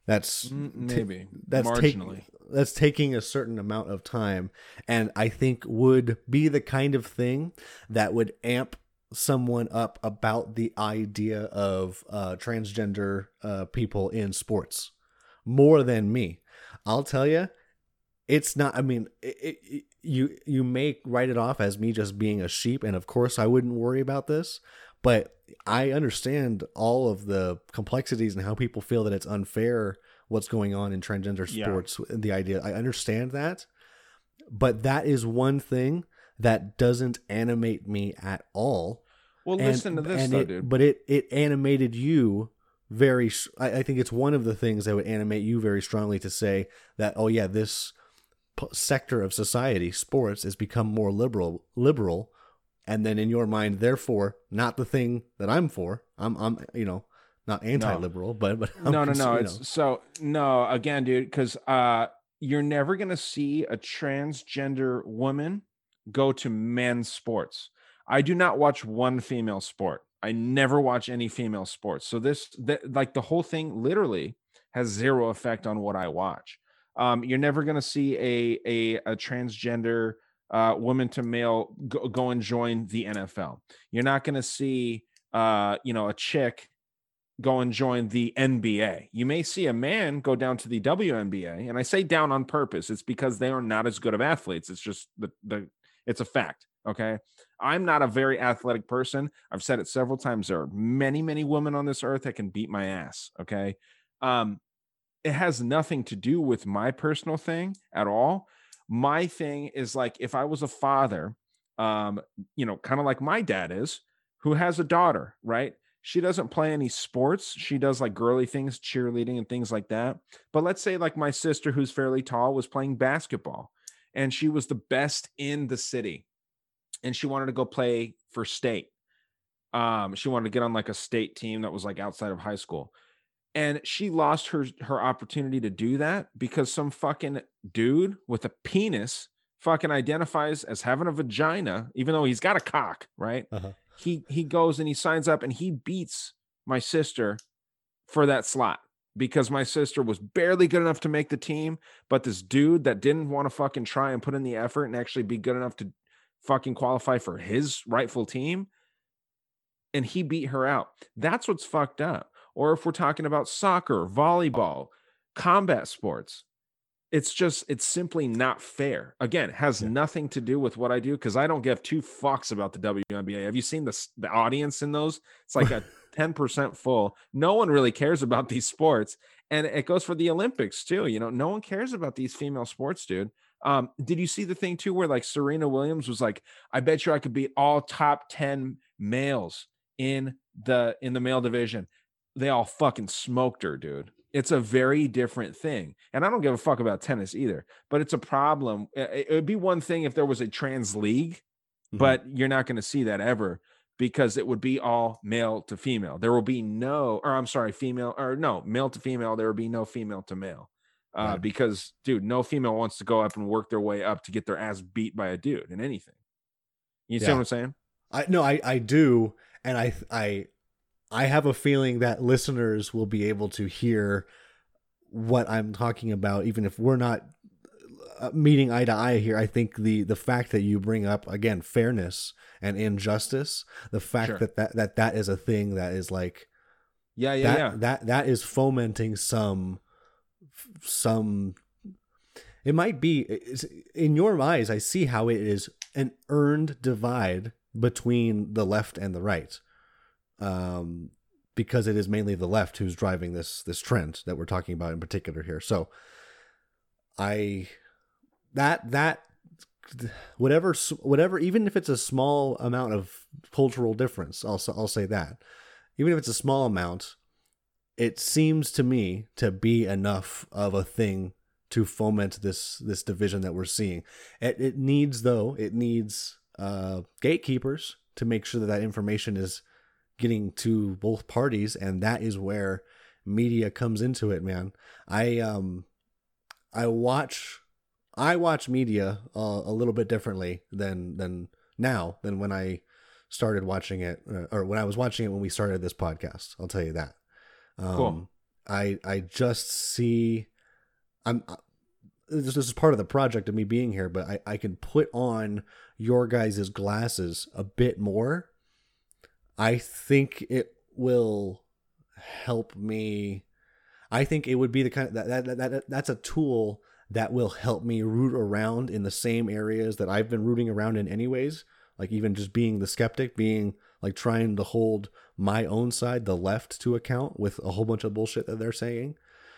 That's maybe that's marginally. that's taking a certain amount of time, and I think would be the kind of thing that would amp someone up about the idea of transgender people in sports more than me. I'll tell you, it's not. I mean, you may write it off as me just being a sheep, and of course I wouldn't worry about this, but I understand all of the complexities and how people feel that it's unfair what's going on in transgender sports. Yeah. The idea, I understand that, but that is one thing that doesn't animate me at all. Well, listen to this, though, dude. But it animated you very. I think it's one of the things that would animate you very strongly to say that, oh yeah, this sector of society, sports, has become more liberal. And then in your mind, therefore, not the thing that I'm for. I'm not anti-liberal, but no. Again, dude, because you're never gonna see a transgender woman go to men's sports. I do not watch one female sport. I never watch any female sports. So like the whole thing literally has zero effect on what I watch. You're never gonna see a transgender woman to male go and join the NFL. You're not going to see, a chick go and join the NBA. You may see a man go down to the WNBA, and I say down on purpose. It's because they are not as good of athletes. It's just it's a fact. Okay. I'm not a very athletic person. I've said it several times. There are many, many women on this earth that can beat my ass. Okay. It has nothing to do with my personal thing at all. My thing is, like, if I was a father, kind of like my dad is, who has a daughter, right? She doesn't play any sports. She does like girly things, cheerleading and things like that. But let's say like my sister, who's fairly tall, was playing basketball and she was the best in the city and she wanted to go play for state. She wanted to get on like a state team that was like outside of high school. And she lost her opportunity to do that because some fucking dude with a penis fucking identifies as having a vagina, even though he's got a cock, right? Uh-huh. He goes and he signs up and he beats my sister for that slot because my sister was barely good enough to make the team, but this dude that didn't want to fucking try and put in the effort and actually be good enough to fucking qualify for his rightful team, and he beat her out. That's what's fucked up. Or if we're talking about soccer, volleyball, combat sports, it's simply not fair. Again, it has nothing to do with what I do because I don't give two fucks about the WNBA. Have you seen the audience in those? It's like a 10% full. No one really cares about these sports. And it goes for the Olympics too. No one cares about these female sports, dude. Did you see the thing too where like Serena Williams was like, I bet you I could beat all top 10 males in the male division? They all fucking smoked her, dude. It's a very different thing. And I don't give a fuck about tennis either, but it's a problem. It would be one thing if there was a trans league, but you're not going to see that ever because it would be all male to female. There will be male to female. There will be no female to male because, dude, no female wants to go up and work their way up to get their ass beat by a dude in anything. You see what I'm saying? I do. And I have a feeling that listeners will be able to hear what I'm talking about, even if we're not meeting eye to eye here. I think the fact that you bring up, again, fairness and injustice, the fact that is a thing that is like, that is fomenting some, it might be, in your eyes, I see how it is an earned divide between the left and the right. Because it is mainly the left who's driving this trend that we're talking about in particular here. So whatever, even if it's a small amount of cultural difference, I'll say that, even if it's a small amount, it seems to me to be enough of a thing to foment this division that we're seeing. It needs gatekeepers to make sure that information is getting to both parties, and that is where media comes into it, man. I watch media a little bit differently than when I started watching it, or when I was watching it when we started this podcast. I'll tell you that. Cool. I just see I'm this is part of the project of me being here, but I can put on your guys' glasses a bit more. I think it will help me. I think it would be the kind of that's a tool that will help me root around in the same areas that I've been rooting around in anyways. Like even just being the skeptic, being like trying to hold my own side, the left, to account with a whole bunch of bullshit that they're saying.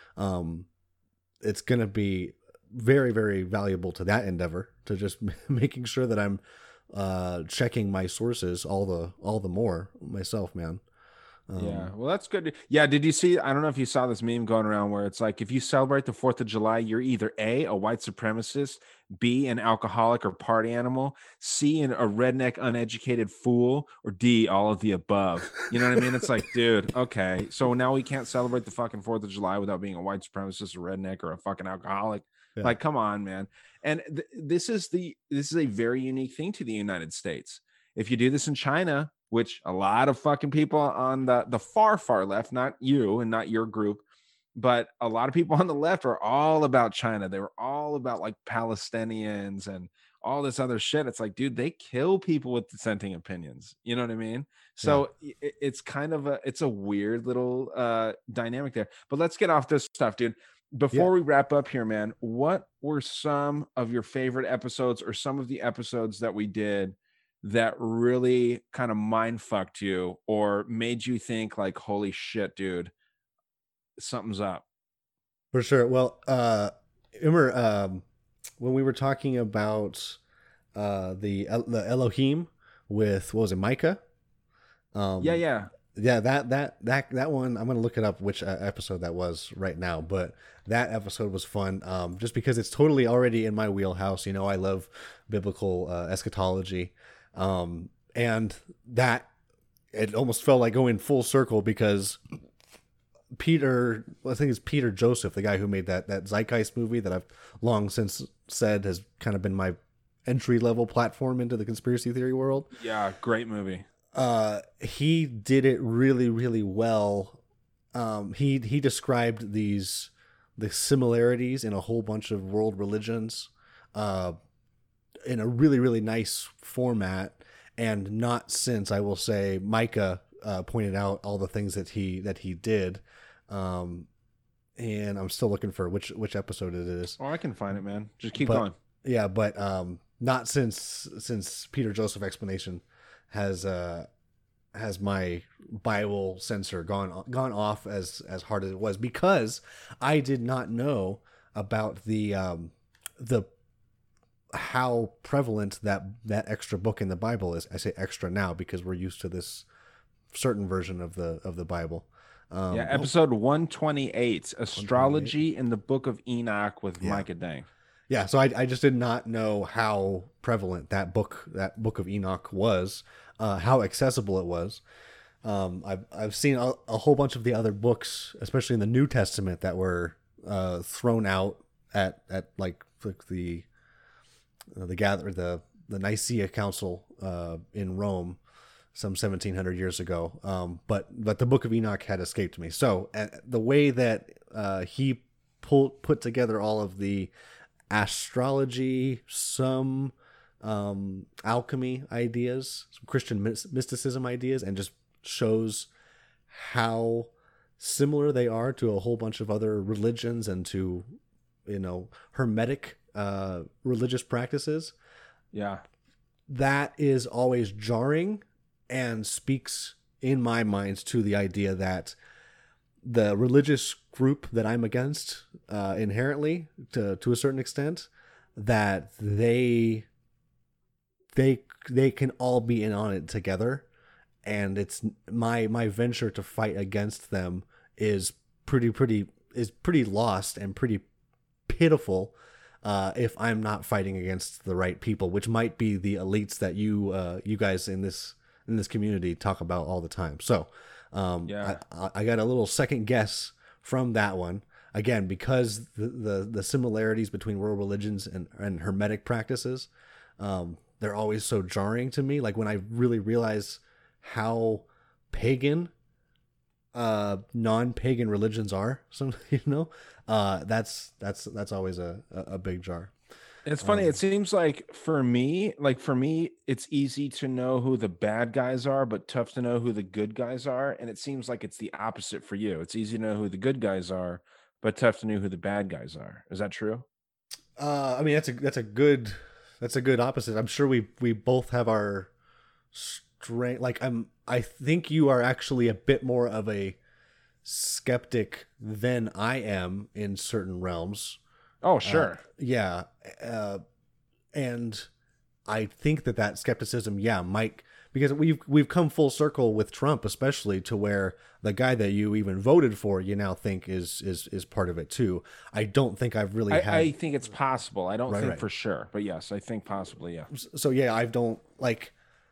It's going to be very, very valuable to that endeavor, to just making sure that I'm checking my sources all the more myself, man. Yeah, well, that's good. Yeah, did you see? I don't know if you saw this meme going around where it's like, if you celebrate the 4th of July, you're either A, white supremacist, B, an alcoholic or party animal, C, a redneck uneducated fool, or D, all of the above. You know what I mean? It's like, dude, okay, so now we can't celebrate the fucking 4th of July without being a white supremacist, a redneck, or a fucking alcoholic. Yeah. Like, come on, man. And this is a very unique thing to the United States. If you do this in China, which a lot of fucking people on the far left, not you and not your group, but a lot of people on the left are all about China. They were all about like Palestinians and all this other shit. It's like, dude, they kill people with dissenting opinions. You know what I mean? So it's kind of it's a weird little dynamic there. But let's get off this stuff, dude. Before we wrap up here, man, what were some of your favorite episodes, or some of the episodes that we did that really kind of mind fucked you or made you think like, holy shit, dude, something's up? For sure. Well, remember when we were talking about the Elohim with, what was it, Micah? Yeah, that one, I'm gonna look it up which episode that was right now, but that episode was fun, just because it's totally already in my wheelhouse. You know, I love biblical eschatology, and that it almost felt like going full circle, because Peter, I think it's Peter Joseph, the guy who made that Zeitgeist movie that I've long since said has kind of been my entry level platform into the conspiracy theory world. Yeah, great movie. He did it really, really well. He described the similarities in a whole bunch of world religions, in a really, really nice format, and not since, I will say, Micah pointed out all the things that he did. And I'm still looking for which episode it is. Oh, I can find it, man. Just keep going. Yeah, but not since Peter Joseph explanation has my Bible sensor gone off as hard as it was, because I did not know about the how prevalent that extra book in the Bible is. I say extra now because we're used to this certain version of the Bible. Episode 128, Astrology in the Book of Enoch with Micah Dang. Yeah, so I just did not know how prevalent that book of Enoch was, how accessible it was. I've seen a whole bunch of the other books, especially in the New Testament, that were thrown out at like the Nicaea Council in Rome some 1700 years ago. But the Book of Enoch had escaped me. So the way that he put together all of the astrology, some alchemy ideas, some Christian mysticism ideas, and just shows how similar they are to a whole bunch of other religions and to, Hermetic religious practices. Yeah. That is always jarring and speaks in my mind to the idea that the religious group that I'm against, inherently, to a certain extent, that they can all be in on it together, and it's my venture to fight against them is pretty lost and pretty pitiful, if I'm not fighting against the right people, which might be the elites that you guys in this community talk about all the time. So I got a little second guess from that one, again, because the similarities between world religions and Hermetic practices, they're always so jarring to me. Like when I really realize how pagan non-pagan religions are. Some that's always a big jar. It's funny. It seems like for me, it's easy to know who the bad guys are, but tough to know who the good guys are. And it seems like it's the opposite for you. It's easy to know who the good guys are, but tough to know who the bad guys are. Is that true? I mean, that's a good opposite. I'm sure we both have our strength. Like I think you are actually a bit more of a skeptic than I am in certain realms. Oh, sure. Yeah. And I think that skepticism, might, because we've come full circle with Trump, especially, to where the guy that you even voted for, you now think is part of it too. I don't think I've really I think it's possible. I don't think right. for sure, but yes, I think possibly. Yeah. So I don't like.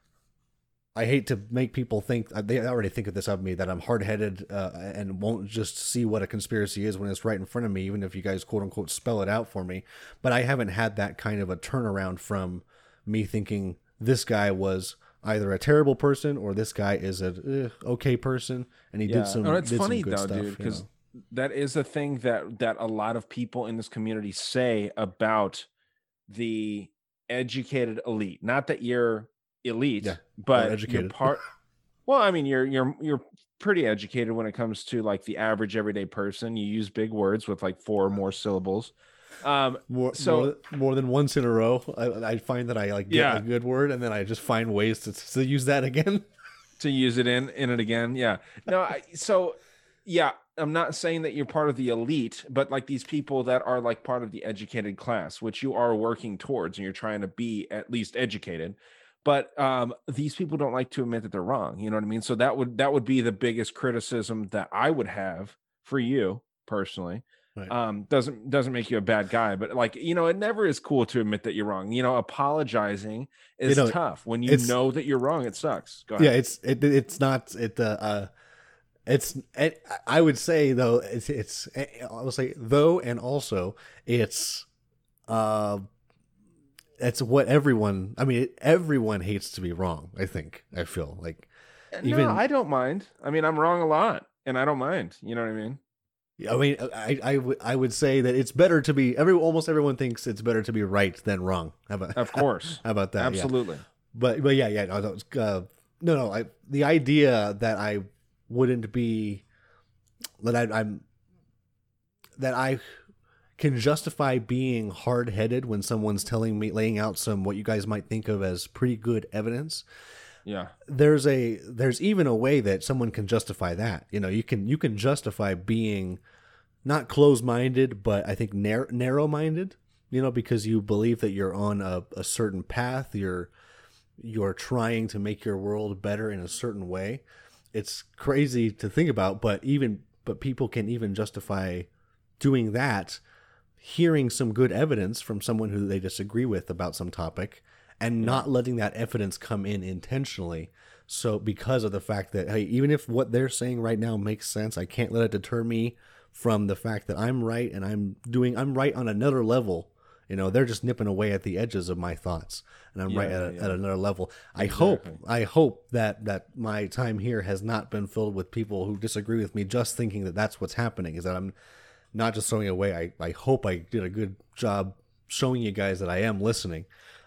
I hate to make people think, they already think of this of me, that I'm hard-headed and won't just see what a conspiracy is when it's right in front of me, even if you guys quote unquote spell it out for me. But I haven't had that kind of a turnaround from me thinking this guy was either a terrible person or this guy is a okay person, and he did some. It's did funny some good though, stuff, dude, because that is a thing that a lot of people in this community say about the educated elite. Not that you're elite, but educated. you're part. Well, I mean, you're pretty educated when it comes to like the average everyday person. You use big words with like 4 or more syllables. More than once in a row, I find that I get a good word, and then I just find ways to use that again. To use it in it again. Yeah. No, I'm not saying that you're part of the elite, but like these people that are like part of the educated class, which you are working towards, and you're trying to be at least educated. But these people don't like to admit that they're wrong. You know what I mean? So that would be the biggest criticism that I would have for you personally. Right. Doesn't make you a bad guy, but like, it never is cool to admit that you're wrong. Apologizing is tough. When you know that you're wrong, it sucks. Go ahead. Yeah, it's not I would say though I will say though, and also it's what everyone hates to be wrong. I feel like I don't mind. I mean, I'm wrong a lot and I don't mind. You know what I mean? I mean, I would say that it's better to be almost everyone thinks it's better to be right than wrong. Of course. How about that? Absolutely. Yeah. But yeah. No. The idea that I wouldn't be that I can justify being hard-headed when someone's laying out some what you guys might think of as pretty good evidence. Yeah. There's even a way that someone can justify that. You can justify being not closed-minded, but I think narrow-minded, because you believe that you're on a certain path, you're trying to make your world better in a certain way. It's crazy to think about, but people can even justify doing that, hearing some good evidence from someone who they disagree with about some topic, and not letting that evidence come in intentionally. So because of the fact that, hey, even if what they're saying right now makes sense, I can't let it deter me from the fact that I'm right, and I'm right on another level. They're just nipping away at the edges of my thoughts, and I'm at another level. Exactly. I hope that my time here has not been filled with people who disagree with me, just thinking that that's what's happening, is that I'm not just throwing it away. I hope I did a good job showing you guys that I am listening.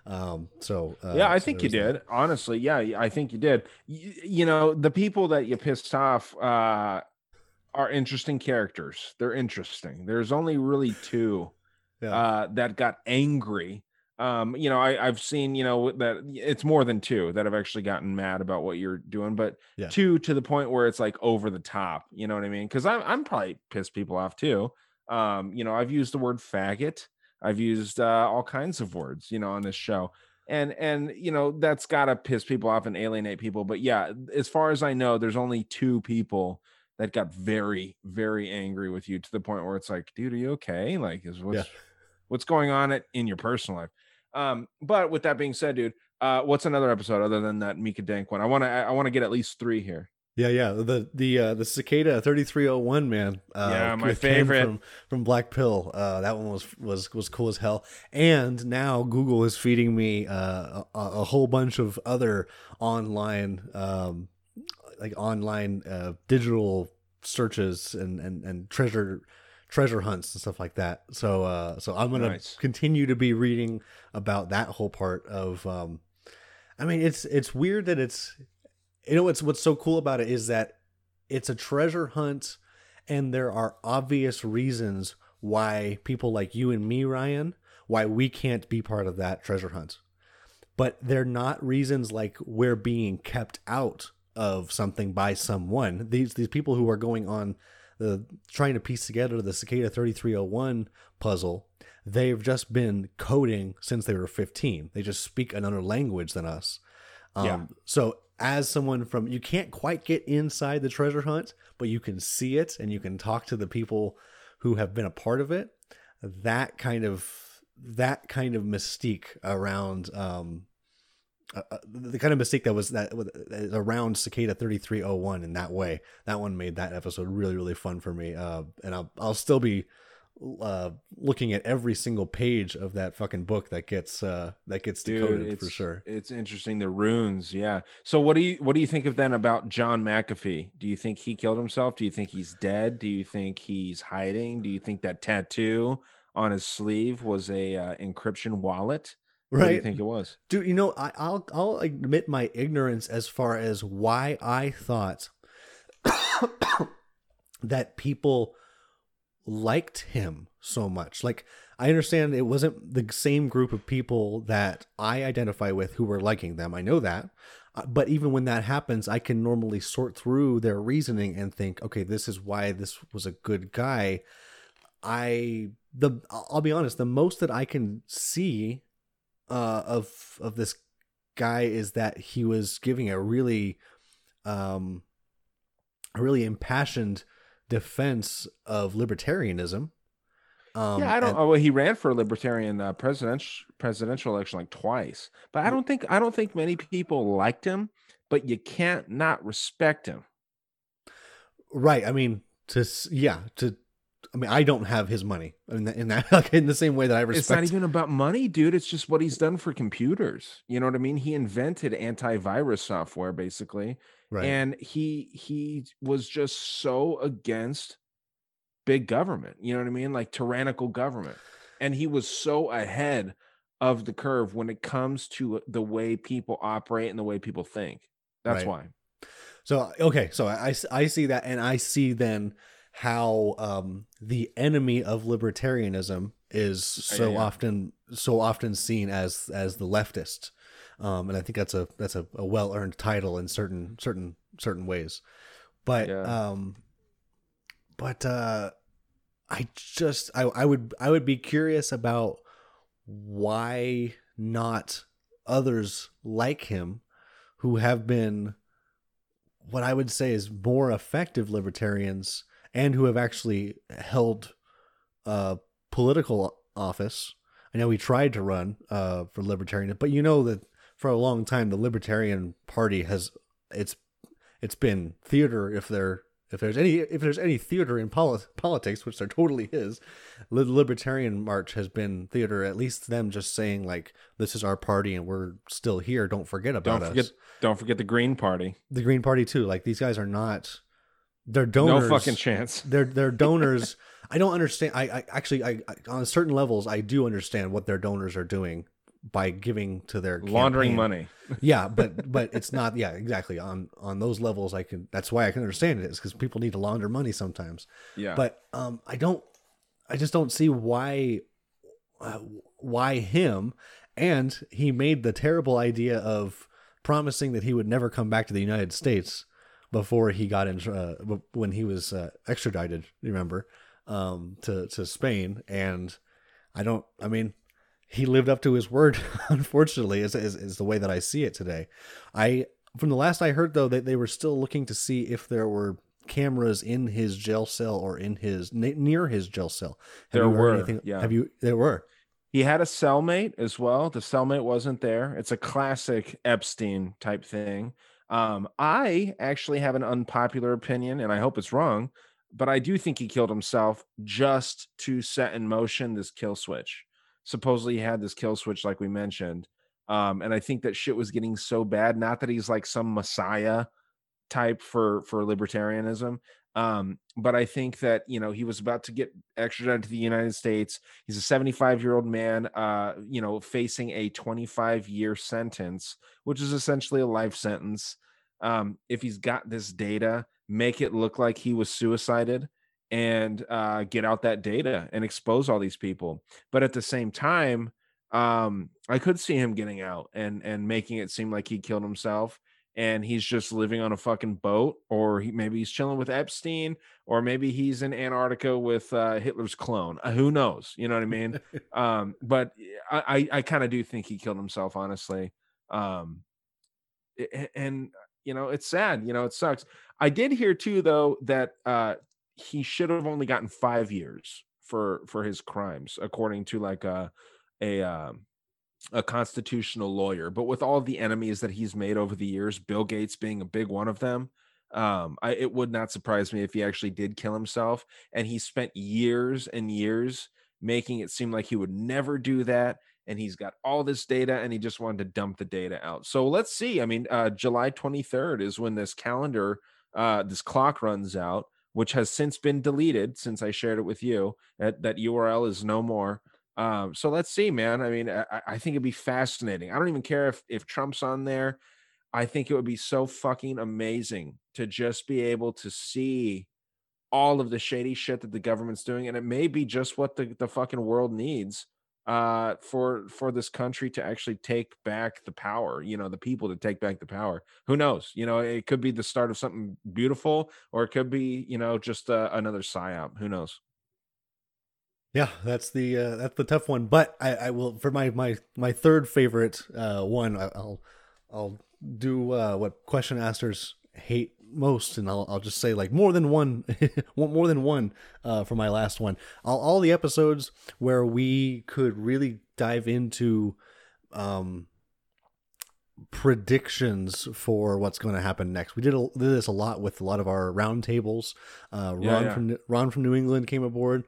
I think you did. Honestly, yeah, I think you did. The people that you pissed off are interesting characters. They're interesting. There's only really 2 that got angry. I've seen, that it's more than 2 that have actually gotten mad about what you're doing, but 2 to the point where it's like over the top. You know what I mean? Because I'm probably pissed people off too. I've used the word faggot. I've used all kinds of words, on this show, and that's gotta piss people off and alienate people. But yeah, as far as I know, there's only 2 people that got very, very angry with you to the point where it's like, dude, are you okay? Like, what's going on in your personal life? But with that being said, dude, what's another episode other than that Mika Dank one? I want to get at least 3 here. Yeah. The Cicada 3301, man. My favorite from Black Pill. That one was cool as hell. And now Google is feeding me a whole bunch of other online digital searches and treasure hunts and stuff like that. So I'm gonna Nice. continue to be reading about that whole part of. I mean, it's weird that it's, what's so cool about it is that it's a treasure hunt, and there are obvious reasons why people like you and me, Ryan, why we can't be part of that treasure hunt. But they're not reasons like we're being kept out of something by someone. These people who are going on trying to piece together the Cicada 3301 puzzle, they've just been coding since they were 15. They just speak another language than us. So as someone you can't quite get inside the treasure hunt, but you can see it and you can talk to the people who have been a part of it. That kind of mystique around, the kind of mistake that was around Cicada 3301 in that way. That one made that episode really, really fun for me. And I'll still be looking at every single page of that fucking book that gets decoded for sure. It's interesting, the runes. Yeah. So what do you think of then about John McAfee? Do you think he killed himself? Do you think he's dead? Do you think he's hiding? Do you think that tattoo on his sleeve was a encryption wallet? What do you think it was? Dude, I'll admit my ignorance as far as why I thought that people liked him so much. Like, I understand it wasn't the same group of people that I identify with who were liking them. I know that. But even when that happens, I can normally sort through their reasoning and think, okay, this is why this was a good guy. I'll be honest, the most that I can see of this guy is that he was giving a really impassioned defense of libertarianism. I don't. Well, he ran for a libertarian presidential election like twice, but I don't think many people liked him. But you can't not respect him, right? I mean, I don't have his money in that like, in the same way that I respect. It's not even about money, dude. It's just what he's done for computers. You know what I mean? He invented antivirus software, basically. Right. And he was just so against big government. You know what I mean? Like tyrannical government. And he was so ahead of the curve when it comes to the way people operate and the way people think. That's why. So, okay. So I see that. And I see then how the enemy of libertarianism is so often seen as the leftist, and I think that's a well-earned title in certain ways, but I would be curious about why not others like him who have been what I would say is more effective libertarians and who have actually held political office. I know he tried to run for libertarian, but you know that for a long time the Libertarian Party it's been theater. If there's any theater in politics, which there totally is, the Libertarian March has been theater. At least them just saying like, this is our party and we're still here. Don't forget about us. Don't forget the Green Party. The Green Party too. Like these guys are not. They're donors. No fucking chance. They're donors. I don't understand. I actually on certain levels I do understand what their donors are doing by giving to their laundering campaign. Money. Yeah, but it's not. Yeah, exactly. On those levels, that's why I can understand it, is because people need to launder money sometimes. Yeah. But I just don't see why him. And he made the terrible idea of promising that he would never come back to the United States before he got in when he was extradited, remember, to Spain. And he lived up to his word, unfortunately, is the way that I see it today. From the last I heard, though, that they were still looking to see if there were cameras in his jail cell or in near his jail cell. There were. There were. He had a cellmate as well. The cellmate wasn't there. It's a classic Epstein type thing. I actually have an unpopular opinion, and I hope it's wrong, but I do think he killed himself just to set in motion this kill switch. Supposedly he had this kill switch, like we mentioned. And I think that shit was getting so bad. Not that he's like some messiah type for libertarianism. But I think that, you know, he was about to get extradited to the United States. He's a 75-year-old man, you know, facing a 25-year sentence, which is essentially a life sentence. If he's got this data, make it look like he was suicided, and get out that data and expose all these people. But at the same time, I could see him getting out and making it seem like he killed himself, and he's just living on a fucking boat, or maybe he's chilling with Epstein, or maybe he's in Antarctica with Hitler's clone. Who knows? You know what I mean? But I kind of do think he killed himself, honestly. And you know, it's sad. You know, it sucks. I did hear too, though, that he should have only gotten 5 years for his crimes, according to like a constitutional lawyer. But with all the enemies that he's made over the years, Bill Gates being a big one of them, it would not surprise me if he actually did kill himself. And he spent years and years making it seem like he would never do that. And he's got all this data, and he just wanted to dump the data out. So let's see. I mean, July 23rd is when this calendar, this clock runs out, which has since been deleted since I shared it with you. That URL is no more. So let's see, man. I mean, I think it'd be fascinating. I don't even care if Trump's on there. I think it would be so fucking amazing to just be able to see all of the shady shit that the government's doing. And it may be just what the fucking world needs for this country to actually take back the power, you know, the people to take back the power. Who knows? You know, it could be the start of something beautiful, or it could be, you know, just another psyop. Who knows? Yeah, that's the tough one. But I will, for my third favorite one. I'll do what question askers hate most, and I'll just say like more than one, more than one for my last one. All the episodes where we could really dive into predictions for what's going to happen next. We did this a lot with a lot of our roundtables. Ron from New England came aboard.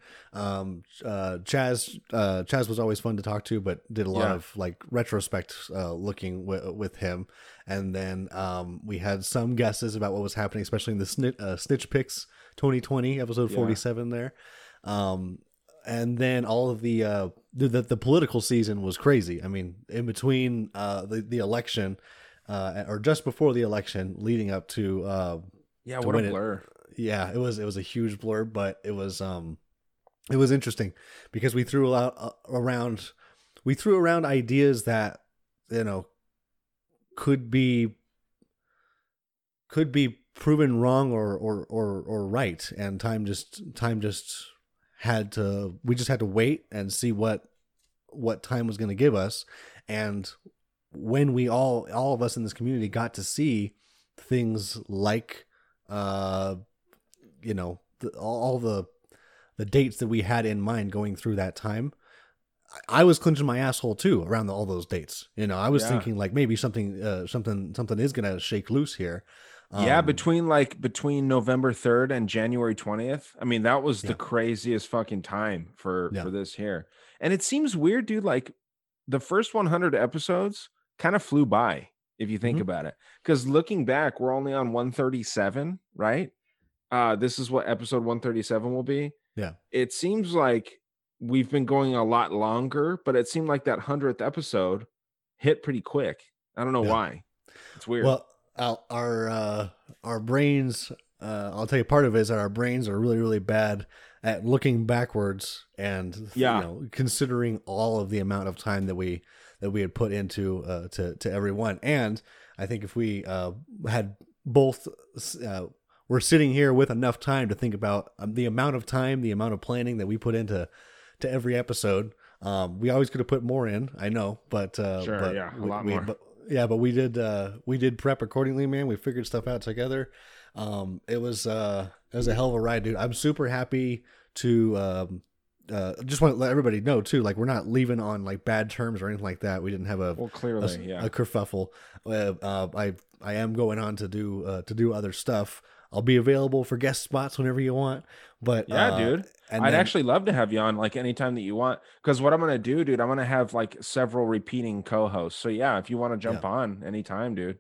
Chaz was always fun to talk to, but did a lot of like retrospect looking with him. And then we had some guesses about what was happening, especially in the Snitch Picks 2020 episode 47 there. And then all of the political season was crazy. I mean, in between the election, or just before the election, leading up to what a blur. It was a huge blur, but it was interesting because we threw around ideas that, you know, could be proven wrong or right, and time just we just had to wait and see what time was going to give us. And when we all of us in this community got to see things like you know, all the dates that we had in mind going through that time, I was clenching my asshole too around all those dates. You know, I was thinking like maybe something is going to shake loose here. Between November 3rd and January 20th. I mean, that was the craziest fucking time for this here. And it seems weird, dude. Like the first 100 episodes kind of flew by if you think about it. Because looking back, we're only on 137, right? This is what episode 137 will be. Yeah. It seems like we've been going a lot longer, but it seemed like that 100th episode hit pretty quick. I don't know why. It's weird. Well, our brains, I'll tell you, part of it is that our brains are really, really bad at looking backwards and you know, considering all of the amount of time that we had put into to everyone. And I think if we had both, we're sitting here with enough time to think about the amount of time, the amount of planning that we put into every episode. We always could have put more in, I know, but a lot more. But we did prep accordingly, man. We figured stuff out together. It was a hell of a ride, dude. I'm super happy to just want to let everybody know too, like we're not leaving on like bad terms or anything like that. We didn't have a kerfuffle. I am going on to do other stuff. I'll be available for guest spots whenever you want. But dude, I'd actually love to have you on like anytime that you want. Because what I'm gonna do, dude, I'm gonna have like several repeating co-hosts. So yeah, if you want to jump on anytime, dude.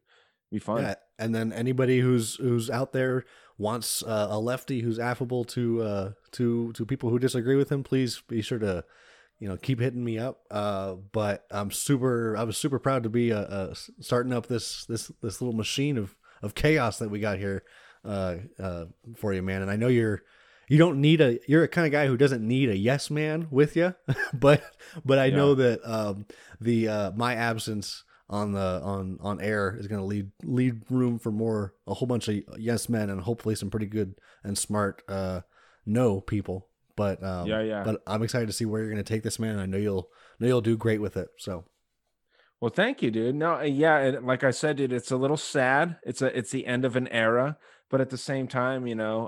Be fun. Yeah, and then anybody who's out there wants a lefty who's affable to people who disagree with him, please be sure to keep hitting me up. But I was super proud to be starting up this little machine of chaos that we got here for you, man. And I know you're a kind of guy who doesn't need a yes man with you, but I know that my absence on air is going to leave room for a whole bunch of yes men and hopefully some pretty good and smart no people. But but I'm excited to see where you're going to take this, man. I know you'll do great with it. So, well, thank you, dude. No, yeah, like I said, dude, it's a little sad. It's the end of an era, but at the same time,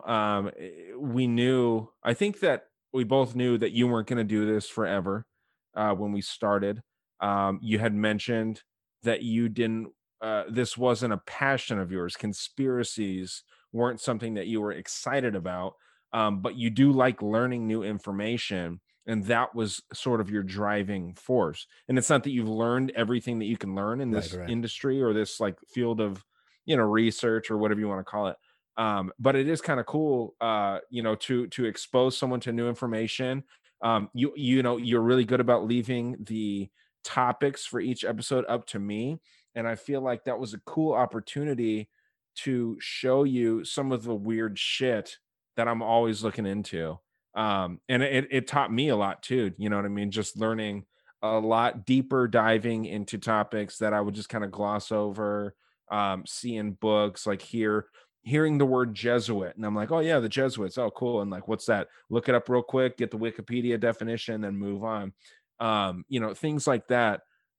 I think that we both knew that you weren't going to do this forever when we started. You had mentioned that you didn't, this wasn't a passion of yours. Conspiracies weren't something that you were excited about, but you do like learning new information. And that was sort of your driving force. And it's not that you've learned everything that you can learn in this industry or this like field of, research or whatever you want to call it. But it is kind of cool, to expose someone to new information. You're really good about leaving the topics for each episode up to me, and I feel like that was a cool opportunity to show you some of the weird shit that I'm always looking into. And it taught me a lot too, you know what I mean? Just learning a lot deeper, diving into topics that I would just kind of gloss over, seeing books, like hearing the word Jesuit, and I'm like, oh yeah, the Jesuits, oh cool, and like, what's that? Look it up real quick, get the Wikipedia definition, then move on. Things like that.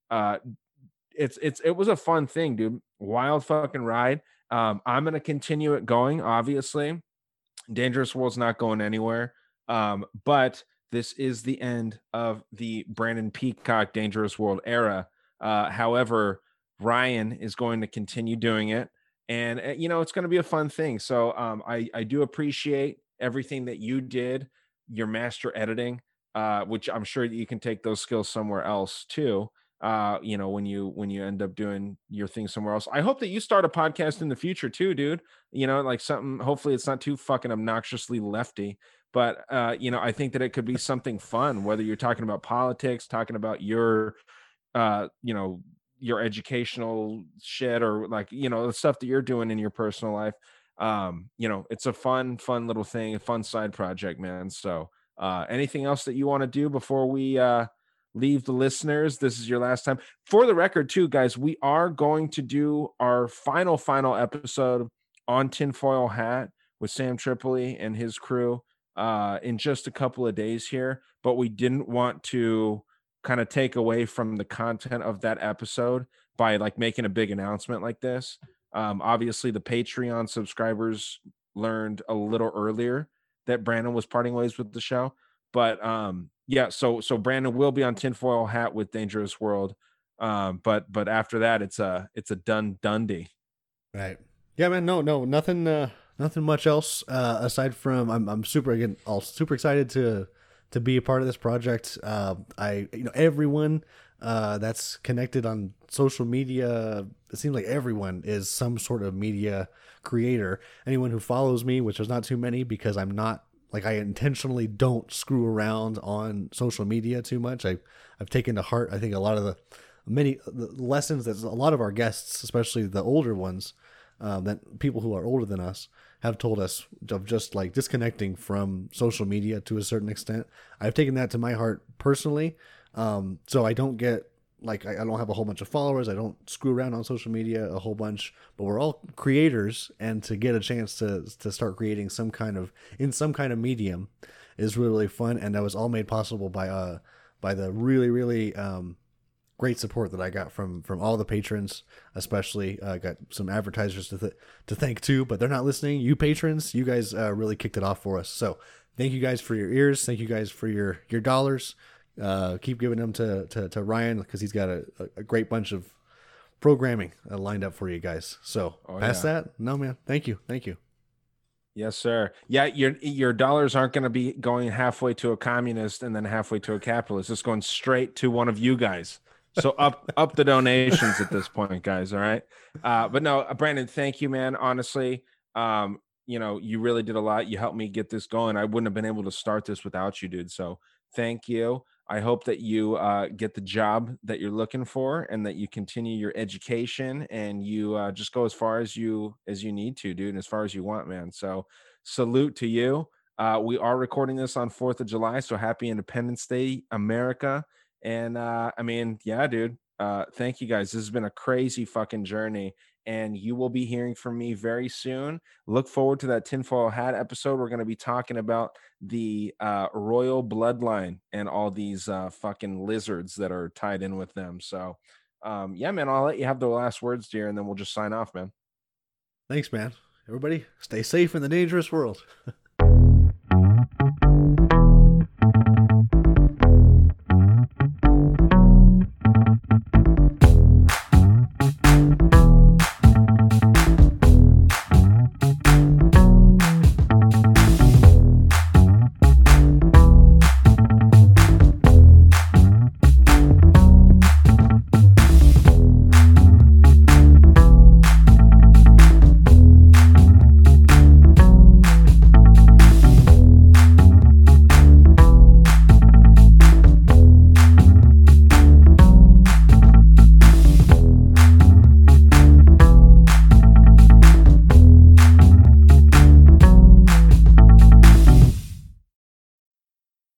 It was a fun thing, dude. Wild fucking ride. I'm gonna continue it going, obviously. Dangerous World's not going anywhere. But this is the end of the Brandon Peacock Dangerous World era. However, Ryan is going to continue doing it, and it's going to be a fun thing. So I do appreciate everything that you did, your master editing, which I'm sure that you can take those skills somewhere else too. When you end up doing your thing somewhere else. I hope that you start a podcast in the future too, dude. Like something, hopefully it's not too fucking obnoxiously lefty, but I think that it could be something fun, whether you're talking about politics, talking about your your educational shit, or like, the stuff that you're doing in your personal life. It's a fun little thing, a fun side project, man. So anything else that you want to do before we leave the listeners? This is your last time. For the record too, guys, we are going to do our final episode on Tinfoil Hat with Sam Tripoli and his crew in just a couple of days here, but we didn't want to kind of take away from the content of that episode by like making a big announcement like this. Obviously the Patreon subscribers learned a little earlier that Brandon was parting ways with the show, but so Brandon will be on Tinfoil Hat with Dangerous World, but after that it's a dundee. Right. Yeah, man. No, nothing much else aside from I'm super excited to be a part of this project. Everyone that's connected on social media, it seems like everyone is some sort of media creator. Anyone who follows me, which is not too many, because I'm not, like, I intentionally don't screw around on social media too much. I've taken to heart, I think, a lot of the lessons that a lot of our guests, especially the older ones, that people who are older than us have told us, of just like disconnecting from social media to a certain extent. I've taken that to my heart personally. So I don't get, like, I don't have a whole bunch of followers. I don't screw around on social media a whole bunch, but we're all creators, and to get a chance to start creating in some kind of medium is really, really fun. And that was all made possible by the really, really, great support that I got from all the patrons, especially. Got some advertisers to thank too, but they're not listening. You patrons, you guys really kicked it off for us. So thank you guys for your ears. Thank you guys for your dollars. Keep giving them to Ryan, because he's got a great bunch of programming lined up for you guys. So past that, no, man. Thank you. Yes, sir. Yeah, your dollars aren't going to be going halfway to a communist and then halfway to a capitalist. It's going straight to one of you guys. So up the donations at this point, guys. All right. But no, Brandon, thank you, man. Honestly, you really did a lot. You helped me get this going. I wouldn't have been able to start this without you, dude. So thank you. I hope that you get the job that you're looking for, and that you continue your education, and you just go as far as you need to, dude, and as far as you want, man. So salute to you. We are recording this on 4th of July, so happy Independence Day, America. And I mean, yeah, dude. Thank you guys. This has been a crazy fucking journey, and you will be hearing from me very soon. Look forward to that tinfoil hat episode. We're going to be talking about the royal bloodline and all these fucking lizards that are tied in with them. So, yeah, man, I'll let you have the last words, dear, and then we'll just sign off, man. Thanks, man. Everybody, stay safe in the dangerous world.